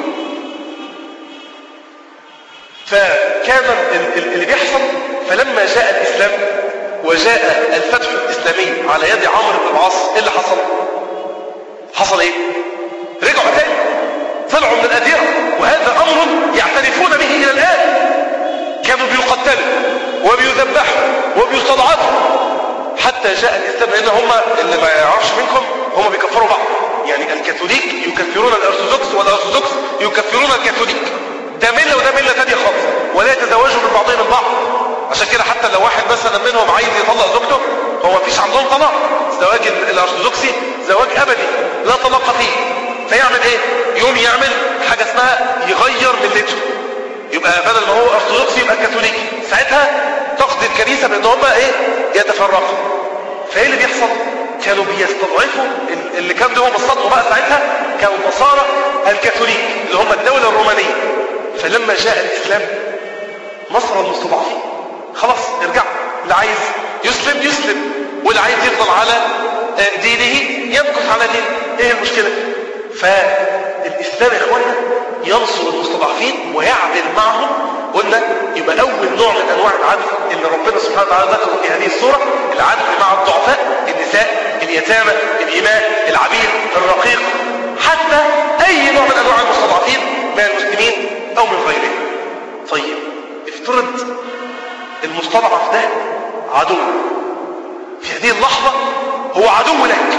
Speaker 2: فكان اللي بيحصل، فلما جاء الإسلام وجاء الفتح الإسلامي على يد عمرو بن العاص، ايه اللي حصل؟ حصل ايه؟ رجعوا تاني، طلعوا من الأديرة، وهذا أمر يعترفون به إلى الآن. كانوا بيقتلوا وبيذبحوا وبيستضعفوا حتى جاء الإسلام، لأن هم اللي ما يعرفش منكم هم بيكفروا بعض. يعني الكاثوليك يكفرون الأرثوذكس والأرثوذكس يكفرون الكاثوليك. ده ملة وده ملة تانية خالص، ولا يتزوجوا من بعضهم البعض. عشان كده حتى لو واحد مثلا منهم عايز يطلق زوجته، هو مفيش عندهم طلاق. زواج الأرثوذكسي زواج أبدي لا طلاق فيه. فيعمل ايه؟ يوم يعمل حاجة اسمها يغير ملته، يبقى بدل ما هو أرثوذكسي يبقى كاثوليكي. ساعتها تقضي الكنيسة بأن هم ايه؟ يتفرقوا. فايه اللي بيحصل؟ كانوا بيستضعفوا اللي كان لهم السطو بقى ساعتها، كانوا النصارى الكاثوليك اللي هم الدولة الرومانية. فلما جاء الإسلام نصر المستضعفين، خلاص ارجعوا، اللي عايز يسلم يسلم، واللي عايز يفضل على دينه يمكث على دينه. ايه المشكلة؟ فالإسلام يا اخوانا ينصر المستضعفين ويعدل معهم. قلنا يبقى أول نوع من أنواع العدل اللي ربنا سبحانه وتعالى ذكره في هذه السورة، العدل مع الضعفاء، النساء، اليتامى، الإماء، العبيد، الرقيق، حتى أي نوع من أنواع المستضعفين من المسلمين أو من غيرهم. طيب افترض المستضعف ده عدو، في هذه اللحظة هو عدو لك،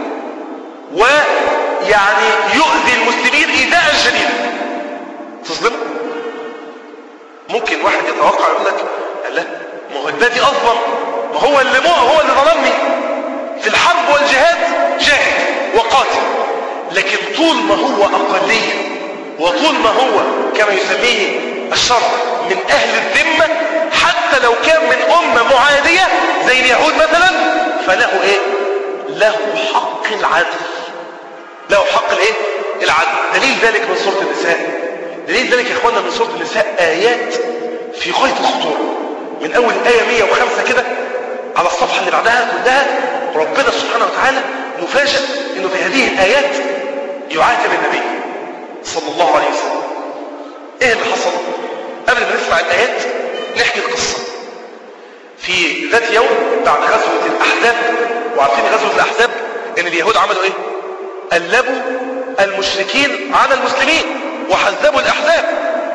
Speaker 2: ويعني يؤذي المسلمين إيذاء شديدا، تظلمه؟ ممكن واحد يتوقع يقول لك لا، ما هو البادي أظلم، ما هو اللي مو هو اللي ظلمني. في الحرب والجهاد جاهد وقاتل، لكن طول ما هو أقلية وطول ما هو كما يسميه الشرع من أهل الذمة، حتى لو كان من أمة معادية زي اليهود مثلا، فله إيه؟ له حق العدل، له حق الإيه؟ العدل. دليل ذلك من سورة النساء. دليل ذلك يا إخوانا من سورة النساء آيات في غاية الخطورة. من أول آية مئة وخمسة كده على الصفحة اللي بعدها كلها ربنا سبحانه وتعالى نفاجأ إنه في هذه الآيات يعاتب النبي صلى الله عليه وسلم. إيه اللي حصل؟ قبل ما نسمع الآيات نحكي القصة. في ذات يوم بعد غزوة الأحزاب، وعارفين غزوة الأحزاب إن اليهود عملوا إيه؟ قلبوا المشركين على المسلمين وحزبوا الأحزاب.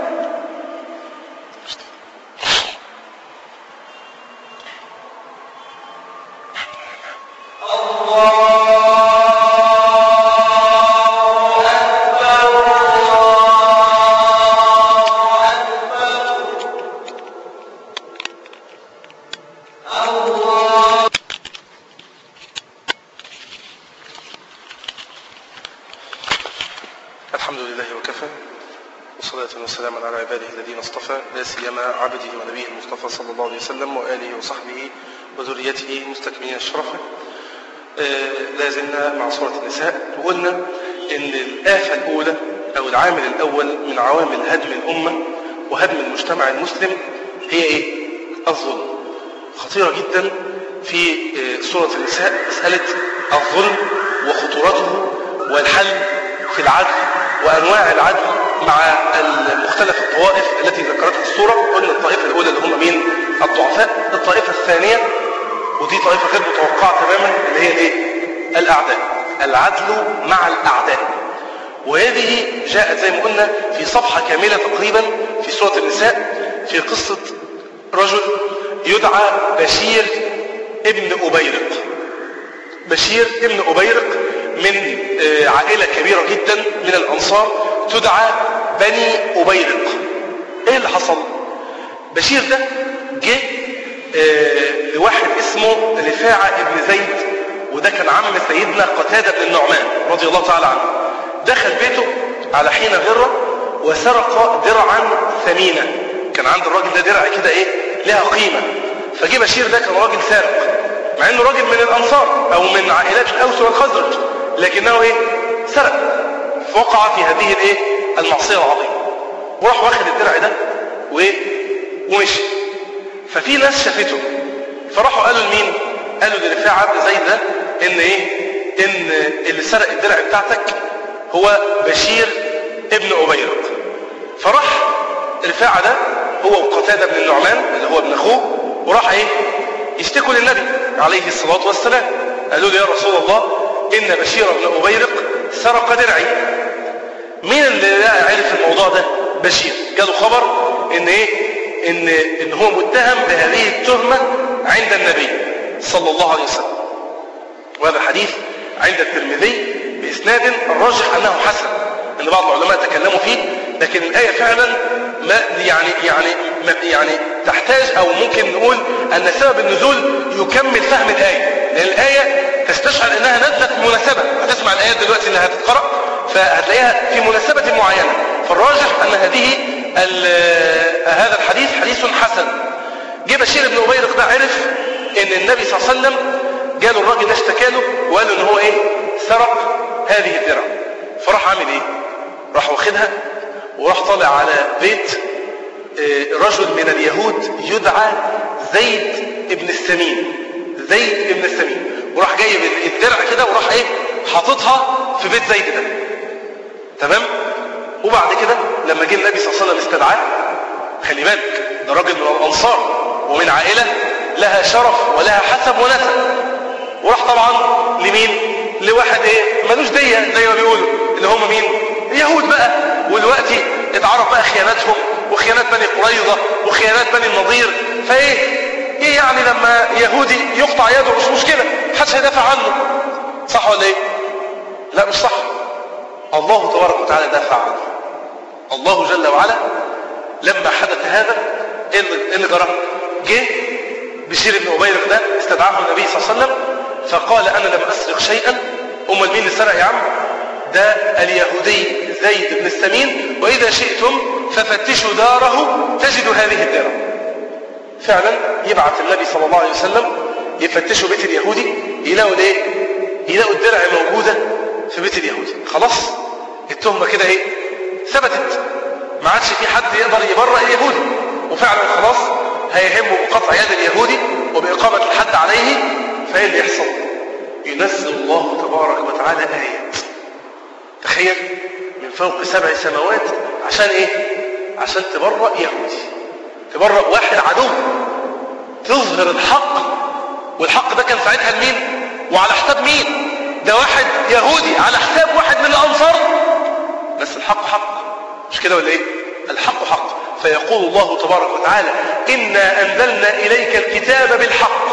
Speaker 2: لا سيما عبده ونبيه المصطفى صلى الله عليه وسلم وآله وصحبه وذريته مستكملين الشرف. آه لا زلنا مع سورة النساء، وقلنا إن الآفة الأولى أو العامل الأول من عوامل هدم الأمة وهدم المجتمع المسلم هي إيه؟ الظلم. خطيرة جدا في آه سورة النساء مسألة الظلم وخطورته والحل في العدل وأنواع العدل مع المختلف الطوائف التي ذكرتها السورة. قلنا الطائفة الأولى اللي هم مين؟ الضعفاء. الطائفة الثانية ودي طائفة غير متوقعة تماما اللي هي الايه؟ الأعداء. العدل مع الأعداء، وهذه جاءت زي ما قلنا في صفحة كاملة تقريبا في سورة النساء في قصة رجل يدعى بشير ابن أبيرق. بشير ابن أبيرق من عائلة كبيرة جدا من الأنصار تدعى بني أبيرق. ايه اللي حصل؟ بشير ده جه اه لواحد اسمه رفاعة ابن زيد، وده كان عم سيدنا قتادة بن النعمان رضي الله تعالى عنه. دخل بيته على حين غرة وسرق درعا ثمينة. كان عند الراجل ده درع كده ايه لها قيمة. فجه بشير ده كان راجل سارق، مع انه راجل من الأنصار او من عائلات الأوس والخزرج، لكنه ايه سرق، فوقع في هذه الايه المعصية العظيمة، وراح واخد الدرع ده وايه ومشي. ففي ناس شافته فراحوا قالوا لمين؟ قالوا لرفاعة بن زيد ده ان ايه ان اللي سرق الدرع بتاعتك هو بشير ابن أبيرق. فراح رفاعة ده هو وقتادة بن النعمان اللي هو ابن اخوه وراح ايه يشتكوا للنبي عليه الصلاة والسلام. قالوا له يا رسول الله ان بشير بن أبيرق سرق درعي. مين اللي عرف الموضوع ده؟ بشير. جاله خبر ان ايه ان ان هو متهم بهذه التهمة عند النبي صلى الله عليه وسلم. وهذا حديث عند الترمذي بإسناد الراجح أنه حسن، ان بعض العلماء تكلموا فيه، لكن الآية فعلا ما يعني يعني ما يعني تحتاج او ممكن نقول ان سبب النزول يكمل فهم الآية، لأن الآية تستشعر انها نزلت في مناسبة. هتسمع الآيات دلوقتي اللي هتتقرأ فهتلاقيها في مناسبة معينة. فالراجح ان هذه هذا الحديث حديث حسن. جه بشير بن أبيرق ده عرف ان النبي صلى الله عليه وسلم جاله الراجل ده اشتكى له وقال له ان هو ايه سرق هذه الدرع. فراح عامل ايه؟ راح واخدها وراح طالع على بيت رجل من اليهود يدعى زيد ابن السمين. زيد ابن السمين. وراح جايب الدرع كده وراح ايه حاططها في بيت زيد ده. تمام؟ وبعد كده لما جه النبي صلى الله عليه وسلم استدعاه، خلي بالك ده راجل من الانصار ومن عائله لها شرف ولها حسب ونسب. وراح طبعا لمين؟ لواحد ايه ملوش ديه زي ما بيقولوا اللي هم مين؟ اليهود بقى. والوقت اتعرف بقى خياناتهم وخيانات بني قريظه وخيانات بني النضير. فايه ايه يعني لما يهودي يقطع يده مش مشكله، محدش هيدافع عنه، صح ولا ايه؟ لا مش صح. الله تبارك وتعالى دافع عنه. الله جل وعلا لما حدث هذا ايه اللي جرى؟ جه بشير بن أبيرق ده استدعاه النبي صلى الله عليه وسلم فقال انا لم اسرق شيئا. امال مين اللي سرق يا عم؟ ده اليهودي زيد بن السمين، واذا شئتم ففتشوا داره تجدوا هذه الدرع. فعلا يبعث النبي صلى الله عليه وسلم يفتشوا بيت اليهودي يلاقوا ايه؟ يلاقوا الدرع موجوده في بيت اليهودي. خلاص التهمه كده ايه ثبتت، ما عادش في حد يقدر يبرئ اليهودي، وفعلا خلاص هيهمه بقطع يد اليهودي وبإقامة الحد عليه. فايه اللي يحصل؟ ينزل الله تبارك وتعالى آيات، تخيل، من فوق سبع سماوات. عشان ايه؟ عشان تبرأ يهودي، تبرأ واحد عدو، تظهر الحق. والحق ده كان ساعتها لمين؟ وعلى حساب مين؟ ده واحد يهودي على حساب واحد من الأنصار. بس الحق حق، مش كده ولا ايه؟ الحق حق. فيقول الله تبارك وتعالى إنا أنزلنا إليك الكتاب بالحق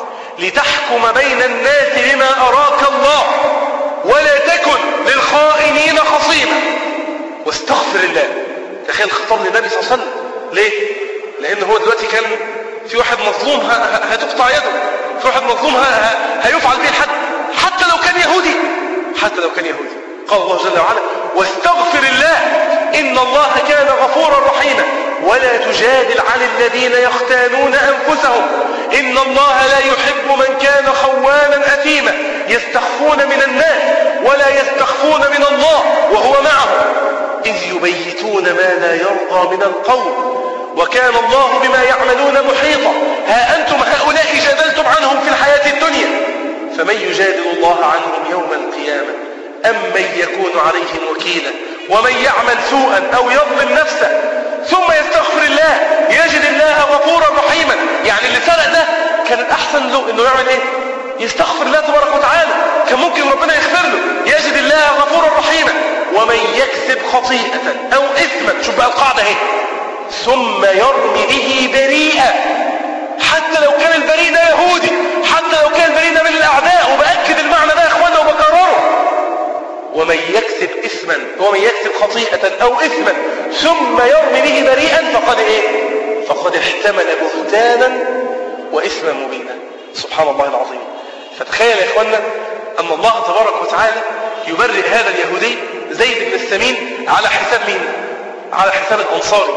Speaker 2: لتحكم بين الناس بما أراك الله ولا تكن للخائنين خصيما واستغفر الله. تخيل خطاب للنبي صلى الله عليه وسلم. ليه؟ لأن هو دلوقتي كان في واحد مظلوم هتقطع يده، في واحد مظلوم هيفعل به الحد، حتى لو كان يهودي، حتى لو كان يهودي. قال الله جل وعلا واستغفر الله إن الله كان غفورا رحيما ولا تجادل عن الذين يختانون أنفسهم إن الله لا يحب من كان خوانا أثيما يستخفون من الناس ولا يستخفون من الله وهو معهم إذ يبيتون ما لا يرضى من القول وكان الله بما يعملون محيطا. ها أنتم هؤلاء جادلتم عنهم في الحياة الدنيا فمن يجادل الله عنهم يوم القيامة أم من يكون عليهم وكيلا ومن يعمل سوءا أو يظلم نفسه ثم يستغفر الله يجد الله غفورا رحيما. يعني اللي سرق ده كان الأحسن له إنه يعمل إيه؟ يستغفر الله تبارك وتعالى، كان ممكن ربنا يغفر له. يجد الله غفورا رحيما. ومن يكسب خطيئة أو إثما، شوف بقى القاعدة اهي، ثم يرمي به بريئا، حتى لو كان البريء ده يهودي، حتى لو كان البريء ده من الأعداء، وبأكد المعنى ده يا إخوانا وبكرره. ومن يكسب إثما ومن يكسب خطيئة أو إثما ثم يرمي به بريئا فقد إيه؟ فقد احتمل بهتانا وإثما مبينا. سبحان الله العظيم. فتخيل يا إخوانا أن الله تبارك وتعالى يبرئ هذا اليهودي زيد بن السمين على حساب مين؟ على حساب الأنصاري.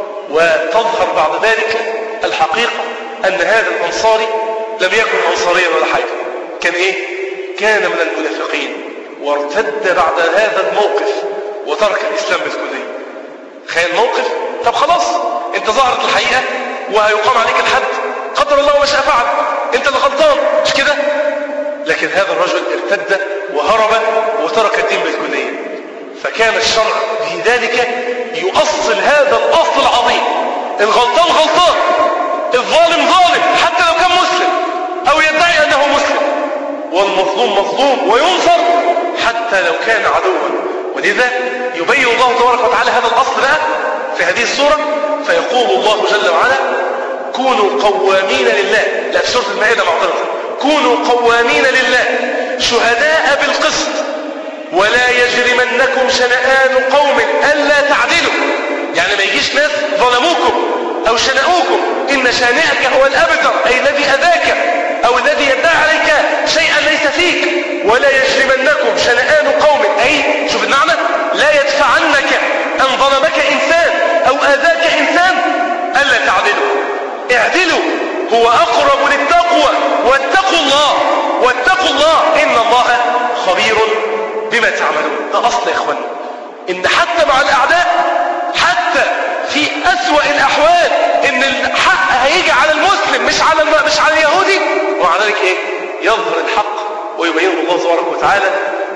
Speaker 2: وتظهر بعد ذلك الحقيقة أن هذا الأنصاري لم يكن أنصاريا ولا حاجة، كان إيه؟ كان من المنافقين، وارتد بعد هذا الموقف وترك الإسلام بالكلية. تخيل الموقف. طب خلاص انت ظهرت الحقيقة وهيقام عليك الحد، قدر الله ما شاء فعل، انت اللي غلطان مش كده؟ لكن هذا الرجل ارتد وهرب وترك الدين بالكلية. فكان الشرع في ذلك يؤصل هذا الأصل العظيم: الغلطان غلطان، الظالم ظالم حتى لو كان مسلم أو يدعي أنه مسلم، والمظلوم مظلوم وينصر حتى لو كان عدوا. ولذا يبين الله تبارك وتعالى هذا الأصل بقى في هذه السورة، فيقول الله جل وعلا: كونوا قوامين لله. لا، في سورة المائدة معترضة: كونوا قوامين لله شهداء بالقسط ولا يجرمنكم شنآن قوم ألا تعدلوا. يعني ما يجيش ناس ظلموكم أو شنؤوكم، إن شانئك هو الأبتر، أي الذي أذاك أو الذي يدعي عليك شيئا ليس فيك. ولا يجرمنكم شنآن قوم، أي شوف المعنى: لا يدفعنك أن ظلمك إنسان أو آذاك إنسان ألا تعدلوا. اعدلوا، هو أقرب للتقوى، واتقوا الله واتقوا الله إن الله خبير بما تعملون. ده أصل يا إخوان، إن حتى مع الأعداء، حتى في أسوأ الأحوال، إن الحق هيجي على المسلم مش على مش على اليهودي، ومع ذلك إيه؟ يظهر الحق ويبينه الله تبارك وتعالى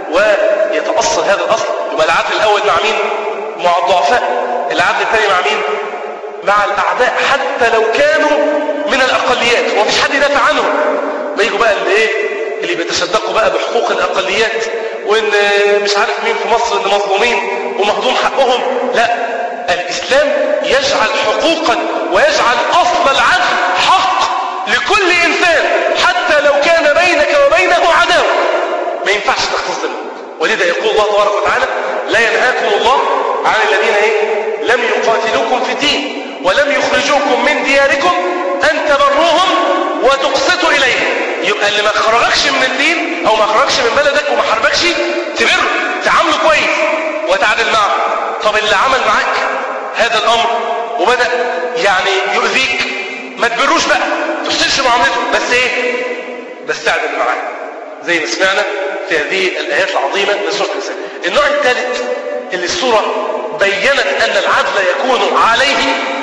Speaker 2: ويتأصل هذا الأصل. يبقى العدل الأول مع مين؟ مع الضعفاء. العدل الثاني مع مين؟ مع الأعداء حتى لو كانوا من الأقليات ومفيش حد يدافع عنهم. ما يجوا بقى اللي إيه؟ اللي بيتشدقوا بقى بحقوق الأقليات، وإن مش عارف مين في مصر إن مظلومين ومهضوم حقهم. لا، الإسلام يجعل حقوقا ويجعل أصل العدل حق لكل إنسان حتى لو كان بينك وبينه عداوة، ما ينفعش تختصم. ولذا يقول الله تبارك وتعالى: لا ينهاكم الله عن الذين إيه؟ لم يقاتلوكم في الدين ولم يخرجوكم من دياركم أن تبروهم وتقسطوا إليهم. يبقى اللي ما خرجكش من الدين أو ما خرجش من بلدك وما حاربكش تبر، تعامله كويس وتعادل معه. طب اللي عمل معاك هذا الأمر وبدأ يعني يؤذيك، ما تبروش بقى، تحسنش معاملته، بس إيه؟ بس تعادل معاه، زي ما سمعنا في هذه الآيات العظيمة لسورة النساء. النوع الثالث اللي السورة بيّنت أن العدل يكون عليه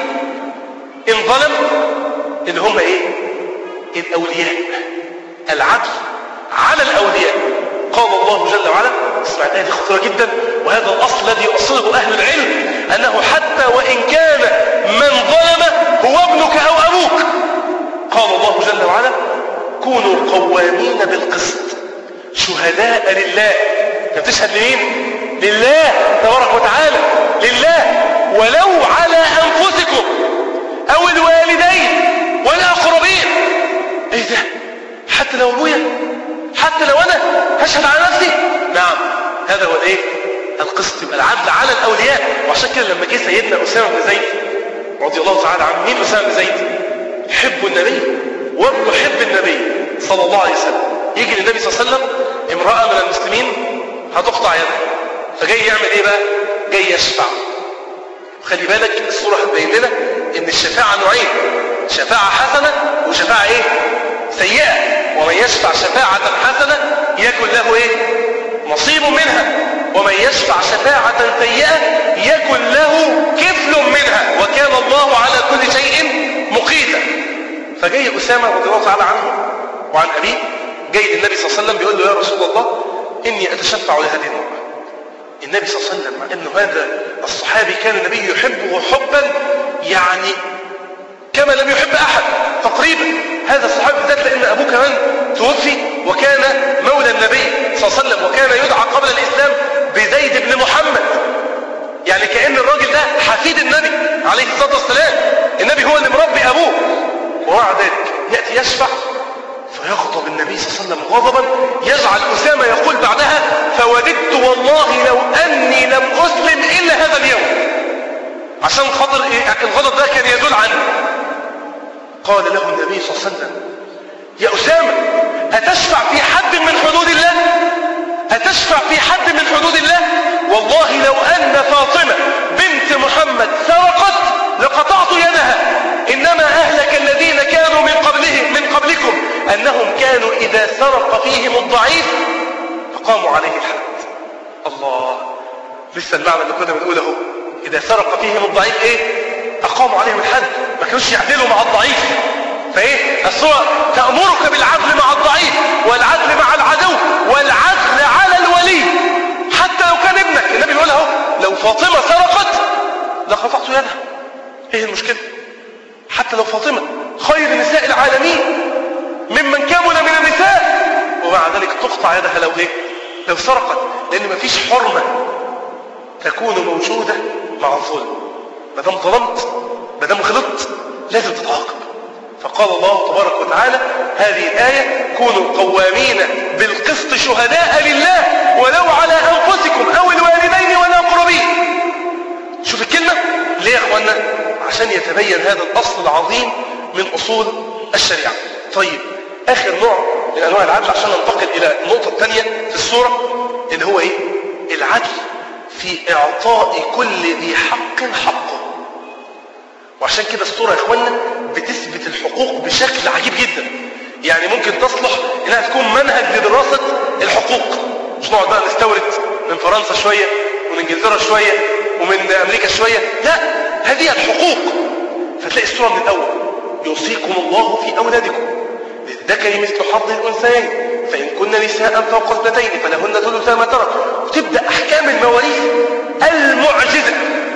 Speaker 2: إن ظلم، اللي هم إيه؟ الأولياء. العدل على الأولياء. قال الله جل وعلا، اسمع الآية دي خطيرة جدا، وهذا الأصل الذي يؤصله أهل العلم، أنه حتى وإن كان من ظلم هو ابنك أو أبوك. قال الله جل وعلا: كونوا قوامين بالقسط شهداء لله. بتشهد لمين؟ لله تبارك وتعالى، لله، ولو على أنفسكم أو الوالدين والأقربين. إيه ده؟ حتى لو أبويا، حتى لو أنا هشهد على نفسي؟ نعم، هذا هو الإيه؟ القسط. يبقى العدل على الأولياء. وعشان كده لما جه سيدنا أسامة بن زيد رضي الله تعالى عنه، مين أسامة بن زيد؟ حب النبي وابن حب النبي صلى الله عليه وسلم. يجي للنبي صلى الله عليه وسلم امرأة من المسلمين هتقطع يدها، فجاي يعمل ايه بقى؟ جاي يشفع. خلي بالك السورة هتبين لنا ان الشفاعة نوعين: شفاعة حسنة وشفاعة ايه؟ سيئة. ومن يشفع شفاعة حسنة يكن له ايه؟ نصيب منها، ومن يشفع شفاعة سيئة يكن له كفل منها، وكان الله على كل شيء مقيتا. فجاي أسامة رضي الله تعالى عنه وعن أبيه، جاي للنبي صلى الله عليه وسلم بيقول له: يا رسول الله، إني أتشفع لهذه المرأة. النبي صلى الله عليه وسلم، مع أنه هذا الصحابي كان النبي يحبه حبا يعني كما لم يحب أحد تقريبا، هذا الصحابي بالذات لأن أبوه كمان توفي وكان مولى النبي صلى الله عليه وسلم، وكان يدعى قبل الإسلام بزيد بن محمد، يعني كأن الراجل ده حفيد النبي عليه الصلاة والسلام، النبي هو اللي مربي أبوه. ومع ذلك يأتي يشفع فيغضب النبي صلى الله عليه وسلم غضبا يجعل أسامة يقول بعدها: فوددت والله لو أني لم أسلم إلا هذا اليوم. عشان خاطر الغضب ده كان يدل عنه. قال له النبي صلى الله عليه وسلم: يا أسامة، أتشفع في حد من حدود الله؟ أتشفع في حد من حدود الله؟ والله لو أن فاطمة بنت محمد سرقت لقطعت يدها. إنما أهلك الذين كانوا من قبلهم من قبلكم أنهم كانوا إذا سرق فيهم الضعيف فقاموا عليه الحد. الله، لسه المعنى اللي كنا بنقوله، إذا سرق فيهم الضعيف إيه؟ أقاموا عليهم الحد، ما كانوش يعدلوا مع الضعيف. فايه الصورة تأمرك بالعدل مع الضعيف والعدل مع العدو والعدل على الولي حتى لو كان ابنك. النبي يقول اهو لو فاطمة سرقت لقطعت يدها. ايه المشكلة؟ حتى لو فاطمة خير نساء العالمين ممن كمل من النساء ومع ذلك تقطع يدها لو ايه؟ لو سرقت، لان مفيش حرمة تكون موجودة مع الظلم. ما دام ظلمت ما دام غلطت لازم تتعاقب. فقال الله تبارك وتعالى هذه الآية كونوا قوامين بالقسط شهداء لله ولو على أنفسكم أو الوالدين والأقربين. شوف الكلمة ليه يا أخوانا؟ عشان يتبين هذا الأصل العظيم من أصول الشريعة. طيب آخر نوع من أنواع العدل عشان ننتقل إلى النقطة الثانية في السورة اللي هو إيه؟ العدل في إعطاء كل ذي حق حقه. وعشان كده السورة يا إخوانا بتثبت الحقوق بشكل عجيب جدا. يعني ممكن تصلح إنها تكون منهج لدراسة الحقوق، مش نقعد بقى نستورد من فرنسا شوية ومن إنجلترا شوية ومن أمريكا شوية، لا، هذه الحقوق. فتلاقي السورة من الأول يوصيكم الله في أولادكم للذكر مثل حظ الأنثيين فإن كن نساء فوق اثنتين فلهن ثلثا ما ترك. وتبدأ أحكام المواريث المعجزة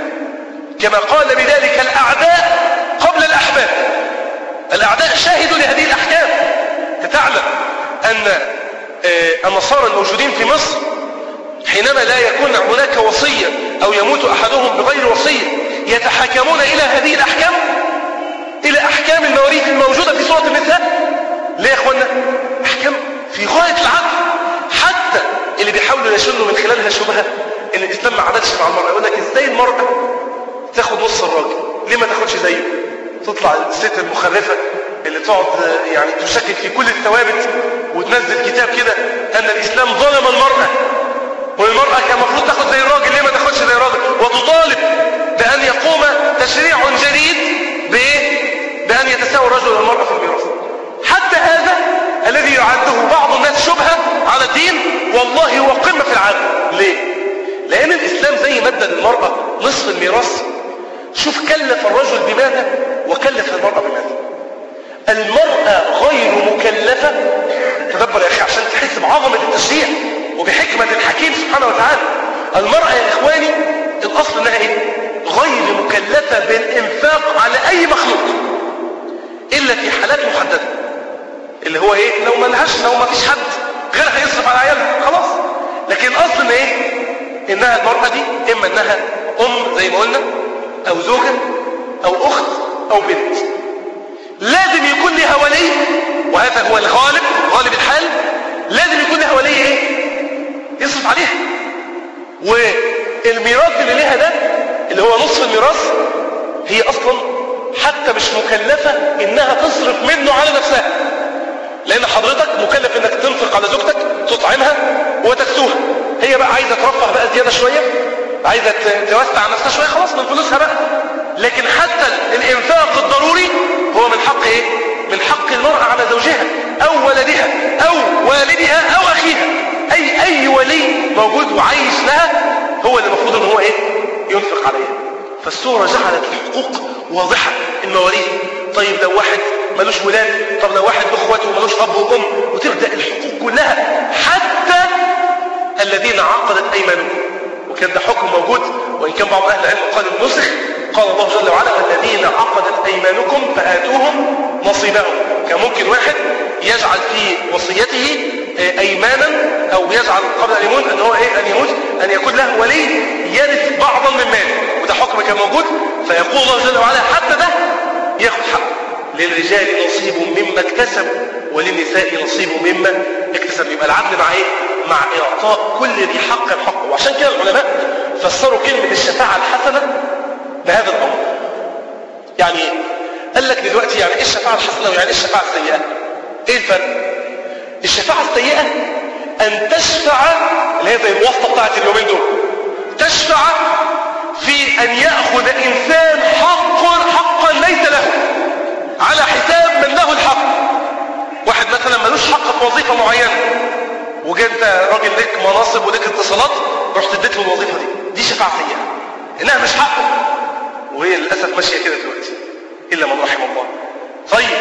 Speaker 2: كما قال بذلك الأعداء قبل الأحباب. الأعداء شاهدوا لهذه الأحكام. تعلم أن النصارى الموجودين في مصر حينما لا يكون هناك وصية أو يموت أحدهم بغير وصية يتحكمون إلى هذه الأحكام، إلى أحكام المواريث الموجودة في سورة النساء. ليه يا أخوانا؟ أحكام في غاية العدل. حتى اللي بيحاولوا يشنوا من خلالها شبهة إن الإسلام ما عدلش مع المرأة، يقول لك إزاي المرأة تاخد نص الراجل؟ ليه ما تاخدش زيه؟ تطلع الست المخرفة اللي تقعد يعني تشكك في كل الثوابت وتنزل كتاب كده أن الإسلام ظلم المرأة والمرأة كان المفروض تاخد زي الراجل، ليه ما تاخدش زي الراجل؟ وتطالب بأن يقوم تشريع جديد بإيه؟ بأن يتساوى الرجل والمرأة في الميراث. حتى هذا الذي يعده بعض الناس شبهة على الدين والله هو قمة في العدل. ليه؟ لأن الإسلام زي ما ادى للمرأة نصف الميراث، شوف كلف الرجل بماذا وكلف المرأة بماذا. المرأة غير مكلفة، تدبر يا أخي عشان تحس بعظمة التشريع وبحكمة الحكيم سبحانه وتعالى. المرأة يا إخواني الأصل أنها إيه؟ غير مكلفة بالإنفاق على أي مخلوق إلا في حالات محددة، اللي هو إيه؟ لو ما لهاش، لو ما فيش حد غيرها يصرف على عيالها خلاص. لكن الأصل إن إيه؟ إنها المرأة دي إما إنها أم زي ما قلنا أو زوجة أو أخت أو بنت، لازم يكون لها ولي، وهذا هو الغالب غالب الحال، لازم يكون لها ولي إيه؟ يصرف عليها. والميراث اللي لها ده اللي هو نصف الميراث هي أصلا حتى مش مكلفة إنها تصرف منه على نفسها، لأن حضرتك مكلف إنك تنفق على زوجتك تطعمها وتكسوها. هي بقى عايزة ترفه بقى زيادة شوية، عايزة توسع عن نفسها شوية، خلاص من فلوسها بقى. لكن حتى الإنفاق الضروري هو من حق إيه؟ من حق المرأة على زوجها أو ولدها أو والدها أو أخيها. أي أي ولي موجود وعايش لها هو اللي المفروض إن هو إيه؟ ينفق عليها. فالسورة جعلت الحقوق واضحة. المواريث، طيب لو واحد ملوش ولاد، طب لو واحد اخوته وملوش اب وام، وتبدا الحقوق كلها حتى الذين عقدت ايمانكم. وكان ده حكم موجود وان كان بعض اهل العلم قال النسخ. قال الله جل وعلا الذين عقدت ايمانكم فاتوهم نصيبهم. كان ممكن واحد يجعل في وصيته ايمانا او يجعل قبل ان يموت ان هو ايه ان يموت ان يكون له ولي يرث بعضا من ماله، وده حكم كان موجود. فيقول الله جل وعلا حتى ده ياخذ حقه. للرجال نصيب مما اكتسب وللنساء نصيب مما اكتسب. يبقى العدل مع ايه؟ مع اعطاء كل ذي حق حقه. وعشان كده العلماء فسروا كلمه الشفاعه الحسنه بهذا الامر. يعني ايه؟ قال لك دلوقتي يعني ايه الشفاعه الحسنه ويعني ايه الشفاعه السيئه؟ ايه الفرق؟ الشفاعه السيئه ان تشفع، اللي هي زي الواسطه بتاعت اليومين دول، تشفع في ان ياخذ انسان حقا حقا ليس له على حساب من له الحق. واحد مثلا ملوش حق في وظيفه معينه، وجا انت راجل لك مناصب ولك اتصالات رحت اديت له الوظيفه دي، دي شفاعه سيئه انها مش حقه. وهي للاسف ماشيه كده دلوقتي الا من رحم الله. طيب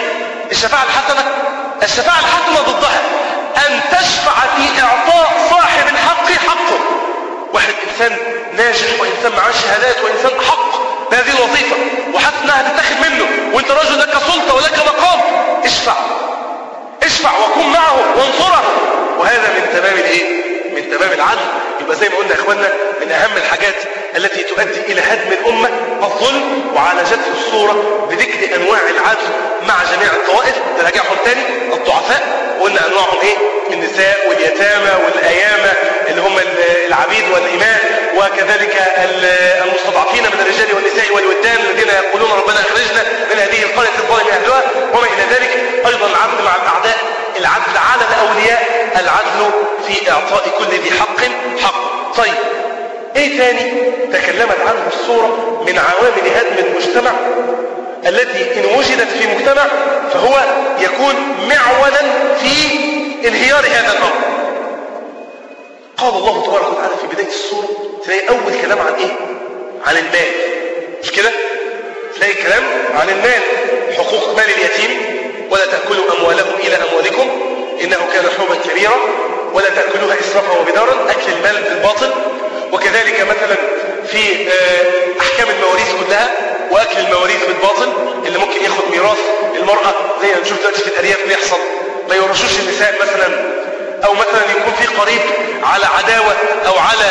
Speaker 2: الشفاعة الحسنة؟ الشفاعة الحسنة ضدها أن تشفع في إعطاء صاحب الحق حقه. واحد إنسان ناجح وإنسان معاه شهادات وإنسان حق بهذه الوظيفة وحاسس إنها هتتاخد منه، وأنت رجل لك سلطة ولك مقام، اشفع اشفع وكن معه وانصره. وهذا من تمام الايه؟ من تمام العدل. يبقى زي ما قلنا يا اخوانا من اهم الحاجات التي تؤدي الى هدم الامه الظلم وعالجته الصوره بذكر انواع العدل مع جميع الطوائف. نراجعهم تاني: الضعفاء قلنا انواعهم ايه؟ النساء واليتامى والايامى اللي هم العبيد والاماء، وكذلك المستضعفين من الرجال والنساء والولدان الذين يقولون ربنا اخرجنا من هذه القريه الظالم اهلها وما الى ذلك. ايضا العدل مع الاعداء، العدل على الاولياء، العدل في اعطاء كل ذي حق حق. طيب ايه تاني تكلمت عنه السوره من عوامل هدم المجتمع التي ان وجدت في مجتمع فهو يكون معولا في انهيار هذا الامر؟ قال الله تبارك وتعالى في بدايه السوره، تلاقي اول كلام عن ايه؟ عن المال، مش كده؟ تلاقي كلام عن المال: حقوق مال اليتيم ولا تاكلوا اموالهم الى اموالكم انه كان حوبا كبيرا ولا تاكلوها اسرافا وبدارا، اكل المال بالباطل. وكذلك مثلا في احكام المواريث كلها واكل المواريث بالباطل، اللي ممكن ياخد ميراث المراه زي ما نشوف دلوقتي في الارياف بيحصل، ما يورشوش النساء مثلا، او مثلا يكون في قريب على عداوه او على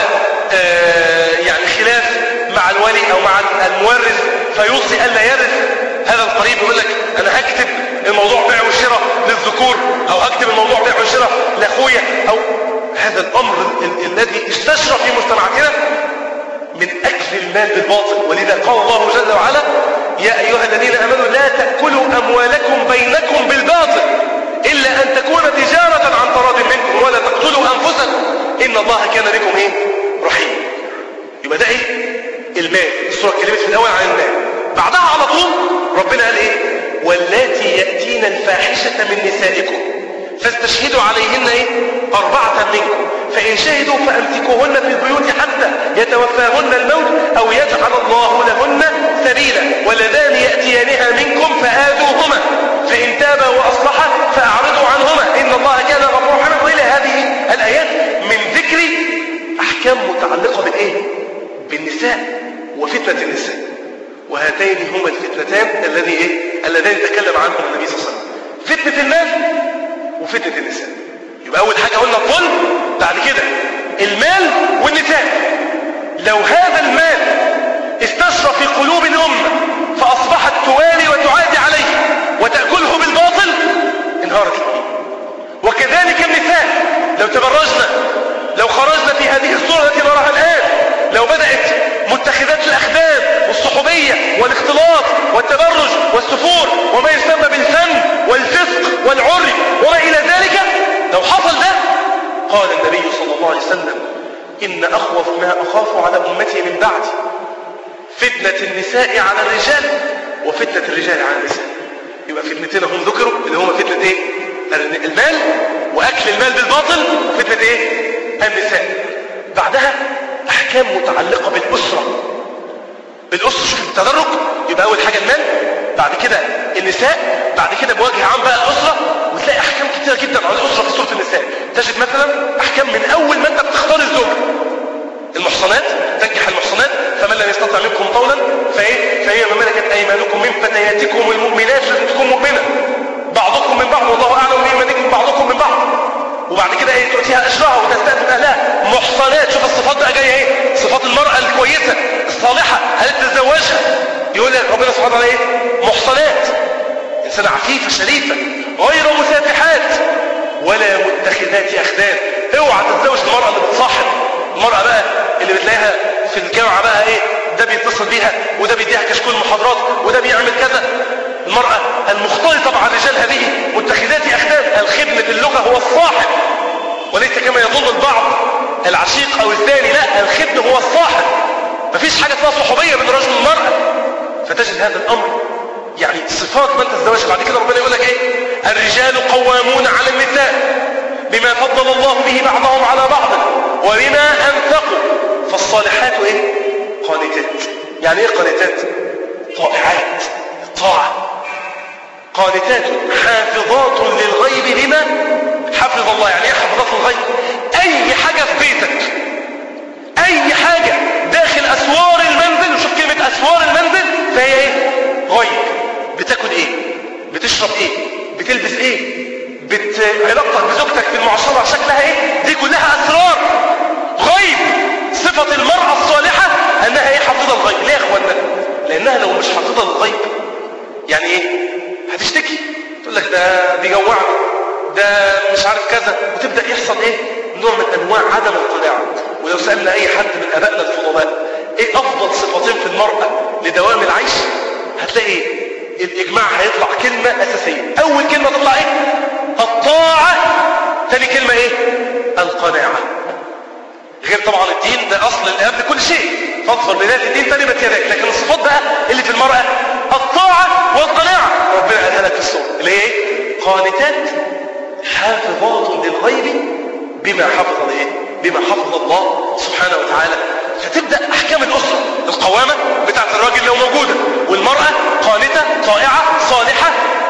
Speaker 2: يعني خلاف مع الولي او مع المورث فيوصي الا يرث هذا القريب، يقول لك انا هكتب الموضوع بيع وشراء للذكور او هكتب الموضوع بيع وشراء لاخويا، او هذا الامر الذي استشرى في مجتمعاتنا من اكل المال بالباطل. ولذا قال الله جل وعلا: يا ايها الذين امنوا لا تاكلوا اموالكم بينكم بالباطل الا ان تكون تجاره عن تراض منكم ولا تقتلوا انفسكم ان الله كان بكم ايه؟ رحيم. يبقى ده ايه؟ المال. السوره اتكلمت في الاول عن المال، بعدها على طول ربنا قال ايه؟ واللاتي ياتين الفاحشه من نسائكم فاستشهدوا عليهن ايه؟ اربعه منكم فان شهدوا فامسكوهن في البيوت حتى يتوفاهن الموت او يجعل الله لهن سبيلا واللذان ياتيانها منكم فآذوهما فان تابا واصلحا فاعرضوا عنهما ان الله كان غفورا رحيما. والى هذه الايات من ذكر احكام متعلقه بالايه؟ بالنساء وفتنه النساء. وهاتين هما الفتنتان الذي ايه؟ اللذان تكلم عنهم النبي صلى الله عليه وسلم: فتنه المال وفتنه النساء. يبقى اول حاجه قلنا الظلم، بعد كده المال والنساء. لو هذا المال استشرى في قلوب الامه فاصبحت توالي وتعادي عليه وتاكله بالباطل انهارت الامه. وكذلك النساء لو تبرجنا، لو خرجنا في هذه الصوره التي نراها الان، لو بدات متخذات الاخدان والصحوبيه والاختلاط والتبرج والسفور وما يسمى بالفن والفسق والعري وما الى ذلك، لو حصل ده قال النبي صلى الله عليه وسلم: ان اخوف ما اخاف على امتي من بعدي فتنه النساء على الرجال وفتنه الرجال على النساء. يبقى فتنتين هم ذكروا اللي هم فتنه ايه؟ المال واكل المال بالباطل، فتنه ايه؟ النساء. بعدها احكام متعلقه بالاسره. بالاسره شوف التدرج، يبقى اول حاجه المال، بعد كده النساء، بعد كده بوجه عام بقى الاسره. وتلاقي احكام كتيره جدا عن الاسره في سوره النساء. تجد مثلا احكام من اول ما انت بتختار الزوج: المحصنات تنكح المحصنات فمن لم يستطع منكم طولا فايه فهي ما ملكت ايمانكم من فتياتكم المؤمنات لازم تكون مؤمنه، بعضكم من بعض والله اعلم بايمانكم بعضكم من بعض. وبعد كده ايه؟ تؤتيها اشراها وتستأذن اهلها. محصنات، شوف الصفات بقى جايه ايه؟ صفات المراه الكويسه الصالحه هل تتزوجها؟ يقول لك ربنا سبحانه وتعالى ايه؟ محصنات، انسانه عفيفه شريفه غير مسافحات ولا متخذات اخدان. اوعى تتزوج المراه اللي بتصاحب، المراه بقى اللي بتلاقيها في الجامعه بقى ايه؟ ده بيتصل بيها وده بيديها كشكول محاضرات وده بيعمل كذا. المرأة المختلطة مع الرجال هذه متخذات أخدان. الخدم في اللغة هو الصاحب وليس كما يظن البعض العشيق أو الزاني، لا، الخدم هو الصاحب. مفيش حاجة اسمها صحوبية بين الرجل والمرأة. فتجد هذا الأمر يعني صفات من تتزوج. بعد كده ربنا يقول لك ايه؟ الرجال قوامون على النساء بما فضل الله به بعضهم على بعض وبما أنفقوا فالصالحات ايه؟ قانتات. يعني ايه قانتات؟ طائعات، الطاعة. قانتات حافظات للغيب بما حفظ الله. يعني ايه حافظات للغيب؟ اي حاجة في بيتك، اي حاجة داخل اسوار المنزل، وشوف كلمة اسوار المنزل، فهي ايه؟ غيب. بتاكل ايه؟ بتشرب ايه؟ بتلبس ايه؟ بت... علاقتك بزوجتك في المعاشرة شكلها ايه؟ دي كلها اسرار غيب. صفة المرأة الصالحة انها ايه؟ حافظة الغيب. ليه يا اخوانا؟ لانها لو مش حافظة الغيب يعني ايه؟ هتشتكي، تقول لك ده بيجوعني، ده مش عارف كذا، وتبدأ يحصل ايه؟ نوع من انواع عدم الاطلاع. ولو سألنا اي حد من ابائنا الفضلاء ايه افضل صفتين في المرأة لدوام العيش، هتلاقي ايه؟ الاجماع هيطلع كلمة اساسية. اول كلمة تطلع ايه؟ الطاعة. ثاني كلمة ايه؟ القناعة. غير طبعا الدين ده اصل الاب لكل شيء، فاظفر بذات الدين تربت يداك. لكن الصفات بقى اللي في المرأة الطاعة والقناعة. ربنا قالها لك في السورة اللي هي ايه؟ قانتات حافظات للغيب بما حفظ ايه؟ بما حفظ الله سبحانه وتعالى. فتبدأ احكام الاسرة، القوامة بتاعت الراجل لو موجودة، والمرأة قانتة طائعة صالحة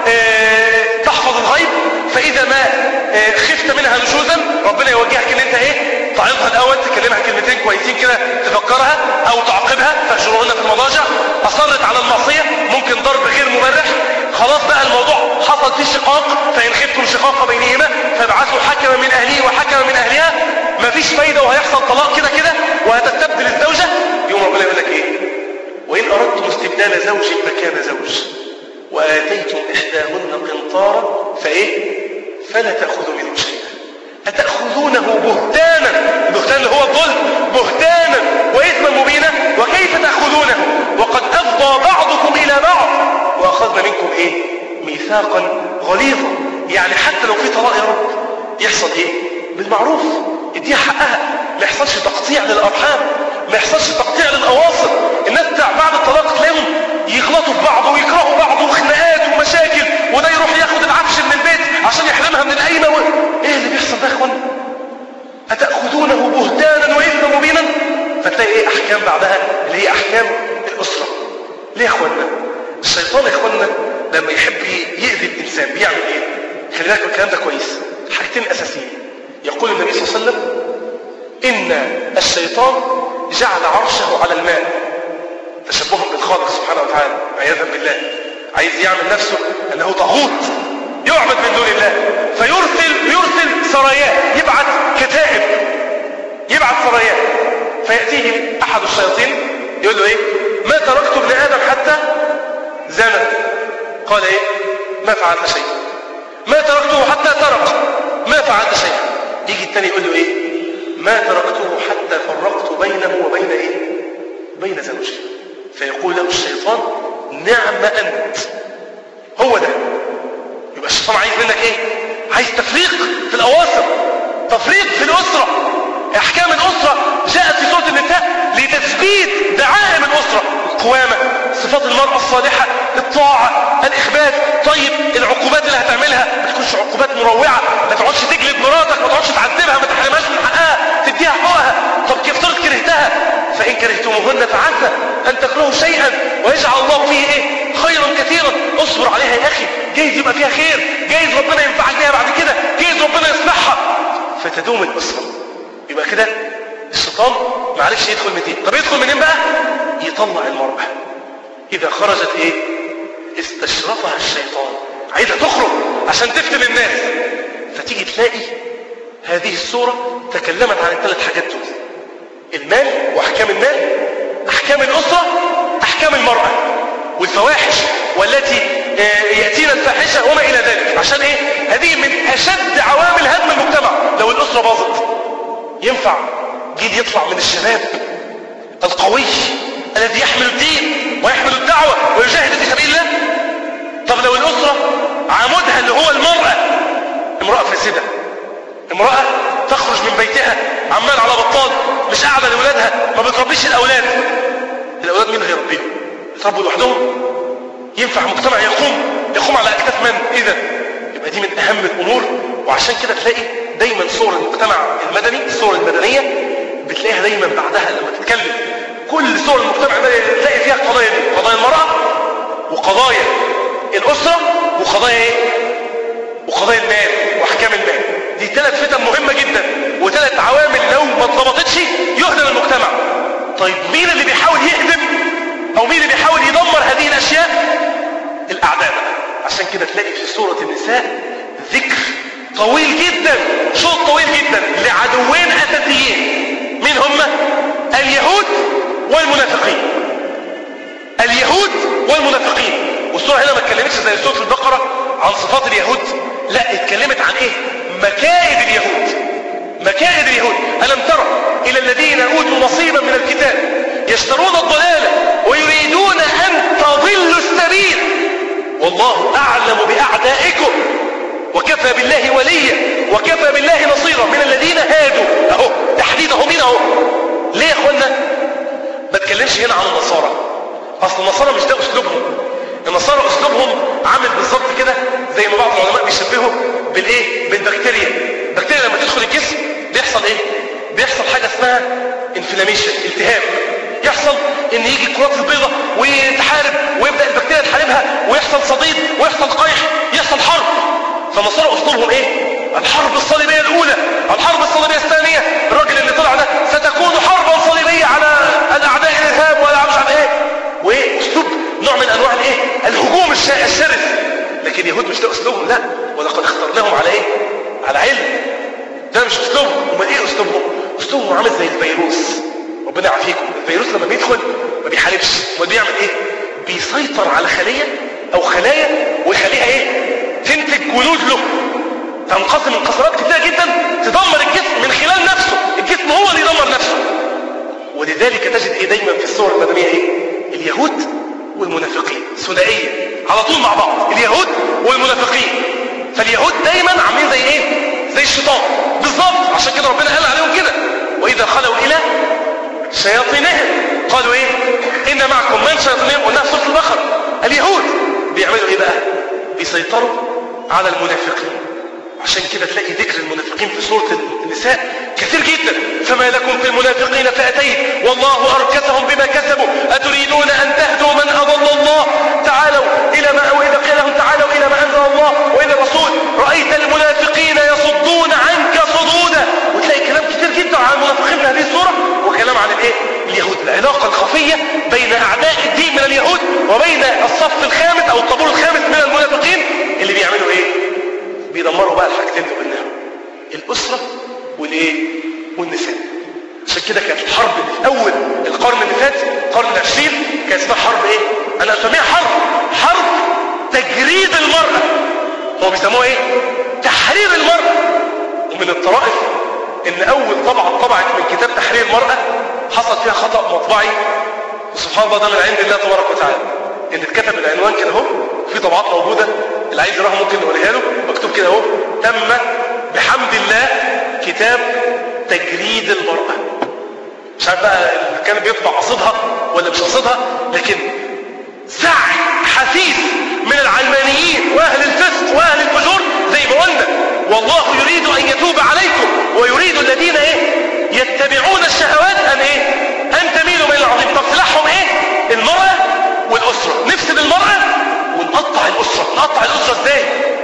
Speaker 2: اه تحفظ الغيب. فاذا ما اه خفت منها نشوزا ربنا يوجهك ان انت ايه؟ تعظها الاول، تكلمها كلمتين كويسين كده تفكرها، او تعاقبها فاهجروهن في المضاجع. اصرت على المعصية ممكن ضرب غير مبرح، خلاص بقى الموضوع حصل فيه شقاق، فان خفتم شقاق بينهما فابعثوا حكما من اهله وحكما من اهلها. مفيش فايدة وهيحصل طلاق كده كده وهتستبدل الزوجة. يوم ربنا يقول لك ايه؟ وان اردتم استبدال زوج مكان زوج واتيتم احداهن قنطارا فايه؟ فلا تاخذوا منه شيئا أتأخذونه بهتانا. البهتان اللي هو الظلم، بهتانا وإثما مبينا، وكيف تأخذونه وقد أفضى بعضكم إلى بعض وأخذنا منكم إيه؟ ميثاقا غليظا. يعني حتى لو في طلاق يا رب يحصل إيه؟ بالمعروف، اديها حقها، ما يحصلش تقطيع للأرحام، ما يحصلش تقطيع للأواصر. الناس بعد الطلاق تلاقيهم يغلطوا في بعض ويكرهوا بعض وخناقات ومشاكل، وده يروح ياخد العفش من البيت عشان يحرمها من القايمة و... ايه اللي بيحصل ده يا اخوانا؟ أتأخذونه بهتانا وإثما مبينا. فتلاقي ايه احكام بعدها اللي هي احكام الأسرة. ليه يا اخوانا؟ الشيطان يا اخوانا لما يحب يأذي الإنسان بيعمل ايه؟ خلي بالك الكلام ده كويس. حاجتين أساسيين. يقول النبي صلى الله عليه وسلم إن الشيطان جعل عرشه على الماء، تشبها بالخالق سبحانه وتعالى عياذا بالله. عايز يعمل نفسه أنه طاغوت يعبد من دون الله، فيرسل يرسل سراياه، يبعث كتائب، يبعث سراياه. فيأتيه أحد الشياطين يقول له إيه؟ ما تركت ابن آدم حتى زنى. قال إيه؟ ما فعلت شيء. ما تركته حتى سرق. ما فعلت شيء. يجي الثاني يقول له إيه؟ ما تركته حتى فرقت بينه وبين إيه؟ بين زوجه. فيقول له الشيطان نعم أنت. هو ده. يبقى الشيطان عايز منك ايه؟ عايز تفريق في الاواصر، تفريق في الاسرة. احكام الاسرة جاءت في سورة النساء لتثبيت دعائم الاسرة، القوامة، صفات المرأة الصالحة، الطاعة، الاخبات. طيب العقوبات اللي هتعملها ما تكونش عقوبات مروعة، ما تقعدش تجلد مراتك، ما تقعدش تعذبها، ما تحرمهاش من حقها، تديها حقها. طب كيف افترض كرهتها؟ فان كرهتموهن فعسى ان تكرهوا شيئا ويجعل الله فيه ايه؟ خيرا كثيرا. اصبر عليها يا اخي، جايز يبقى فيها خير، جايز ربنا ينفعك بيها بعد كده، جايز ربنا يصلحها فتدوم الاسره. يبقى كده الشيطان معلش يدخل منين؟ طب يدخل منين بقى؟ يطلع المرأة اذا خرجت ايه؟ استشرفها الشيطان، عايزة تخرج عشان تفتن الناس. فتيجي تلاقي هذه السورة تكلمت عن الثلاث حاجات دول: المال واحكام المال، احكام الاسرة، احكام المرأة والفواحش والتي يأتينا الفاحشة وما إلى ذلك. عشان إيه؟ هذه من أشد عوامل هدم المجتمع. لو الأسرة باظت ينفع جيل يطلع من الشباب القوي الذي يحمل الدين ويحمل الدعوة ويجاهد في سبيل الله؟ طب لو الأسرة عمودها اللي هو المرأة امرأة فاسدة، امرأة تخرج من بيتها عمال على بطال، مش قاعدة لأولادها، ما بتربيش الأولاد، الأولاد مين هيربيهم؟ يتربوا لوحدهم؟ ينفع مجتمع يقوم يقوم على أكتاف من؟ إذا يبقى دي من أهم الأمور. وعشان كده تلاقي دايما صور المجتمع المدني، الصور المدنية بتلاقيها دايما بعدها لما تتكلم كل صور المجتمع المدني تلاقي فيها قضايا دي، قضايا المرأة وقضايا الاسره وقضايا ايه؟ وقضايا المال واحكام المال. دي ثلاث فتن مهمه جدا وثلاث عوامل لو ما اتضبطتش يهدم المجتمع. طيب مين اللي بيحاول يهدم او مين اللي بيحاول يدمر هذه الاشياء؟ الاعداء. عشان كده تلاقي في سوره النساء ذكر طويل جدا، شوط طويل جدا لعدوين اساسيين. مين هم؟ اليهود والمنافقين. اليهود والمنافقين. والسوره هنا ما اتكلمتش زي سوره البقره عن صفات اليهود، لا اتكلمت عن ايه؟ مكائد اليهود. مكائد اليهود. ألم ترى إلى الذين أوتوا نصيبا من الكتاب يشترون الضلالة ويريدون أن تضلوا السبيل والله أعلم بأعدائكم وكفى بالله وليا وكفى بالله نصيرا. من الذين هادوا أهو تحديد أهو مين أهو. ليه يا أخوانا ما تكلمش هنا عن النصارى؟ أصل النصارى مش ده أسلوبهم. النصارى أسلوبهم عامل بالظبط كده زي ما بعض العلماء بيشبهوا بالإيه؟ بالبكتيريا. البكتيريا لما تدخل الجسم بيحصل ايه؟ بيحصل حاجة اسمها انفلاميشن، التهاب. يحصل ان يجي الكرات البيضاء وتحارب ويبدأ البكتيريا تحاربها ويحصل صديد ويحصل قيح، يحصل حرب. فالنصارى اسلوبهم ايه؟ الحرب الصليبية الاولى، الحرب الصليبية الثانية. الراجل اللي طلع ده ستكون حربا صليبية على الاعداء الارهاب ولا مش عارف ايه. وايه؟ اسلوب نوع من انواع الايه؟ الهجوم الشرس. لكن اليهود مش ده اسلوبهم، لا. ولقد اخترناهم على ايه؟ على علم. ده مش اسلوبهم. امال ايه اسلوبهم؟ اسلوبهم عامل زي الفيروس. ربنا يعافيكم. الفيروس لما بيدخل ما بيحاربش، امال بيعمل ايه؟ بيسيطر على خليه او خلايا ويخليها ايه؟ تنتج جنود له، تنقسم انقسامات كتيره جدا تدمر الجسم من خلال نفسه. الجسم هو اللي يدمر نفسه. ولذلك تجد ايه دايما في الصور المدنيه ايه؟ اليهود والمنافقين، ثنائيه على طول مع بعض، اليهود والمنافقين. فاليهود دايما عاملين زي ايه؟ زي الشيطان بالظبط. عشان كده ربنا قال عليهم كده واذا خلوا الى شياطينهم قالوا ايه؟ ان معكم من شياطينهم. قلناها في سوره البقره. اليهود بيعملوا ايه بقى؟ بيسيطروا على المنافقين. عشان كده تلاقي ذكر المنافقين في سوره النساء كثير جدا. فما لكم في المنافقين فئتين والله اركسهم بما كسبوا اتريدون ان تهدوا من اضل الله تعالوا الى ما واذا قيل لهم تعالوا الى ما انزل الله والى الرسول رايت المنافقين يصدون عنك صدودا. وتلاقي كلام كتير جدا عن المنافقين في هذه السوره وكلام عن الايه؟ اليهود. العلاقه الخفيه بين اعداء الدين من اليهود وبين الصف الخامس او الطابور الخامس من المنافقين اللي بيعملوا ايه؟ بيدمروا بقى الحاجتين اللي قلناهم، الاسره والايه؟ والنساء. عشان كده كانت الحرب اللي في اول القرن اللي فات القرن العشرين كانت اسمها حرب ايه؟ انا اسميها حرب حرب تجريد المراه. هو بيسموها ايه؟ تحرير المراه. ومن الطرائف ان اول طبعه طبعت من كتاب تحرير المراه حصل فيها خطا مطبعي، وسبحان الله ده من عند الله تبارك وتعالى. ان اتكتب العنوان كده اهو، في طبعات موجوده اللي عايز يراها ممكن نوريها له، مكتوب كده اهو: تم بحمد الله كتاب تجريد المرأة. مش عارف بقى كان بيطبع قصدها ولا مش قصدها، لكن سعي حثيث من العلمانيين واهل الفسق واهل الفجور زي ما قلنا. والله يريد ان يتوب عليكم ويريد الذين ايه؟ يتبعون الشهوات ان ايه؟ ان تميلوا من العظيم. طب سلاحهم ايه؟ المرأة والاسرة. نفسد المرأة ونقطع الاسرة. نقطع الاسرة ازاي؟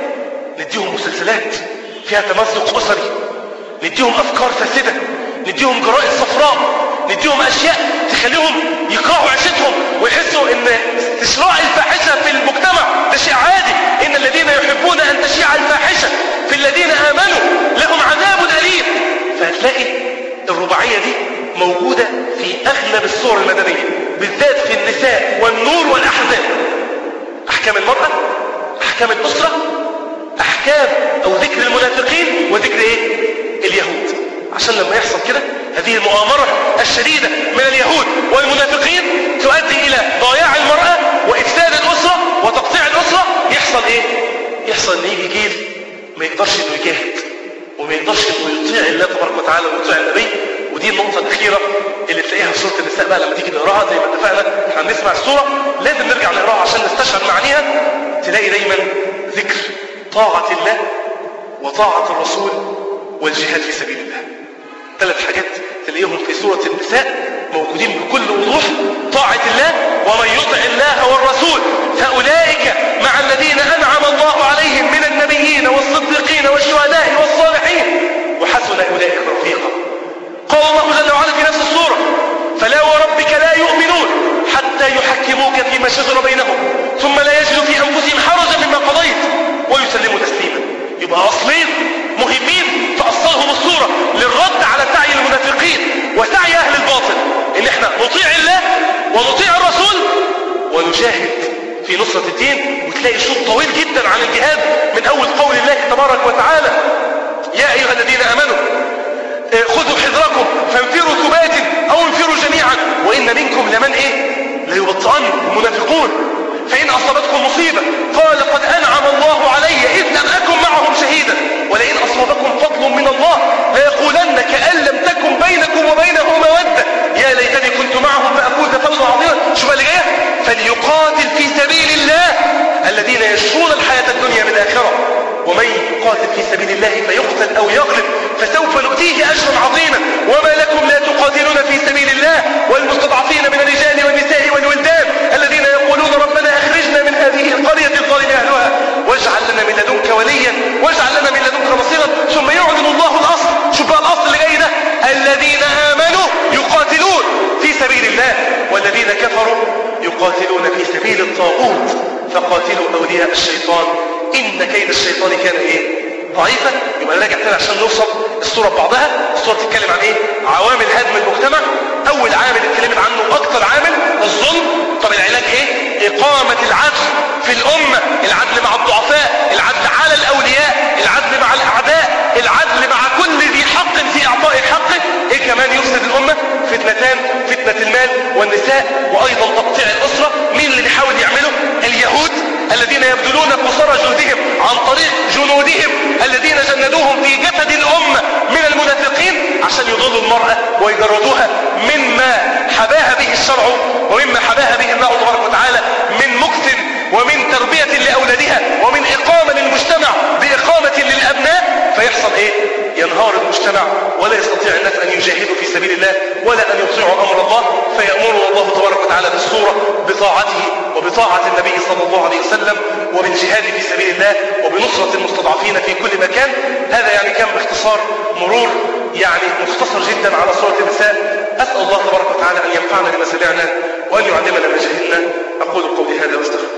Speaker 2: نديهم مسلسلات فيها تمزق اسري، نديهم افكار فاسدة، نديهم جرائد صفراء، نديهم اشياء تخليهم يكرهوا عيشتهم ويحسوا ان استشراع الفاحشة في المجتمع ده شيء عادي. ان الذين يحبون ان تشيع الفاحشة في الذين امنوا لهم عذاب اليم. فهتلاقي الرباعية دي موجودة في اغلب الصور المدنية، بالذات في النساء والنور والاحزاب. احكام المرأة، احكام الاسرة، احكام او ذكر المنافقين وذكر ايه؟ اليهود. عشان لما يحصل كده هذه المؤامرة الشديدة من اليهود والمنافقين تؤدي الى ضياع المرأة وافساد الاسرة وتقطيع الاسرة، يحصل ايه؟ يحصل ان يجي جيل ما يقدرش انه يجاهد وما يقدرش انه يطيع الله تبارك وتعالى ويطيع النبي. ودي النقطة الاخيرة اللي تلاقيها في سورة النساء بقى لما تيجي نقراها زي ما اتفقنا احنا هنسمع السورة لازم نرجع نقراها عشان نستشعر معانيها. تلاقي دايما ذكر طاعة الله وطاعة الرسول والجهاد في سبيل الله. ثلاث حاجات تلاقيهم في سورة النساء موجودين بكل وضوح. طاعة الله، ومن يطع الله والرسول فأولئك مع الذين أنعم الله عليهم من النبيين والصديقين والشهداء والصالحين وحسن أولئك رفيقا. قال الله جل وعلا في نفس السورة: فلا وربك لا يؤمنون حتى يحكموك فيما شجر بينهم ثم لا يجدوا في أنفسهم حرجا مما قضيت ويسلموا تسليما. يبقى أصلين مهمين تأصلهم السورة للرد على سعي المنافقين وسعي أهل الباطل، إن احنا نطيع الله ونطيع الرسول ونجاهد في نصرة الدين. وتلاقي شوط طويل جدا عن الجهاد من أول قول الله تبارك وتعالى: يا أيها الذين آمنوا خذوا حذركم فانفروا ثبات أو انفروا جميعا وإن منكم لمن إيه ليبطئن المنافقون فإن أصابتكم مصيبة قال قد أنعم الله علي إذ لم أكن معهم شهيدا ولئن أصابكم فضل من الله ليقولن كأن لم تكن بينكم وبينه مودة يا ليتني كنت معهم فأفوز فوزا عظيما. شوف اللي جايه: فليقاتل في سبيل الله الذين يشرون الحياة الدنيا بالآخرة ومن يقاتل في سبيل الله فيقتل أو يغلب فسوف نؤتيه أجرا عظيما وما لكم لا تقاتلون في سبيل الله والمستضعفين من الرجال والنساء والولدان الذين يقولون ربنا أخرجنا من هذه القرية الظالم أهلها واجعل لنا من لدنك وليا واجعل لنا من لدنك نصيرا. ثم يعلن الله الأصل. شوف بقى الأصل اللي جاي ده: الذين آمنوا يقاتلون في سبيل الله والذين كفروا يقاتلون في سبيل الطاغوت فقاتلوا أولياء الشيطان إن كيد الشيطان كان إيه؟ ضعيفة. يبقى نراجع تاني عشان نوصل الصورة ببعضها. الصورة تتكلم عن إيه؟ عوامل هدم المجتمع. أول عامل اتكلمت عنه أكثر عامل الظلم. طب العلاج إيه؟ إقامة العدل في الأمة، العدل مع الضعفاء، العدل على الأولياء، العدل مع الأعداء، العدل مع كل ذي حق في إعطاء حقه. إيه كمان يفسد الأمة؟ فتنتان: فتنة المال والنساء وأيضا تقطيع الأسرة. مين اللي بيحاول يعمله؟ اليهود الذين يبذلون قصارى جهدهم عن طريق جنودهم الذين جندوهم في جسد الأمة من المنافقين عشان يضلوا المرأة ويجردوها مما حباها به الشرع ومما حباها به الله تبارك وتعالى من مكث ومن تربية لأولادها ومن إقامة للمجتمع بإقامة للأبناء. فيحصل إيه؟ ينهار المجتمع ولا يستطيع الناس أن يجاهدوا في سبيل الله ولا أن يطيعوا أمر الله. فيأمرنا الله تبارك وتعالى بالصورة بطاعته وبطاعة النبي صلى الله عليه وسلم وبالجهاد في سبيل الله وبنصرة المستضعفين في كل مكان. هذا يعني كان باختصار مرور يعني مختصر جدا على سورة النساء. أسأل الله تبارك وتعالى أن ينفعنا بما سمعنا وأن يعلمنا ما جهلنا. أقول قولي هذا واستغفر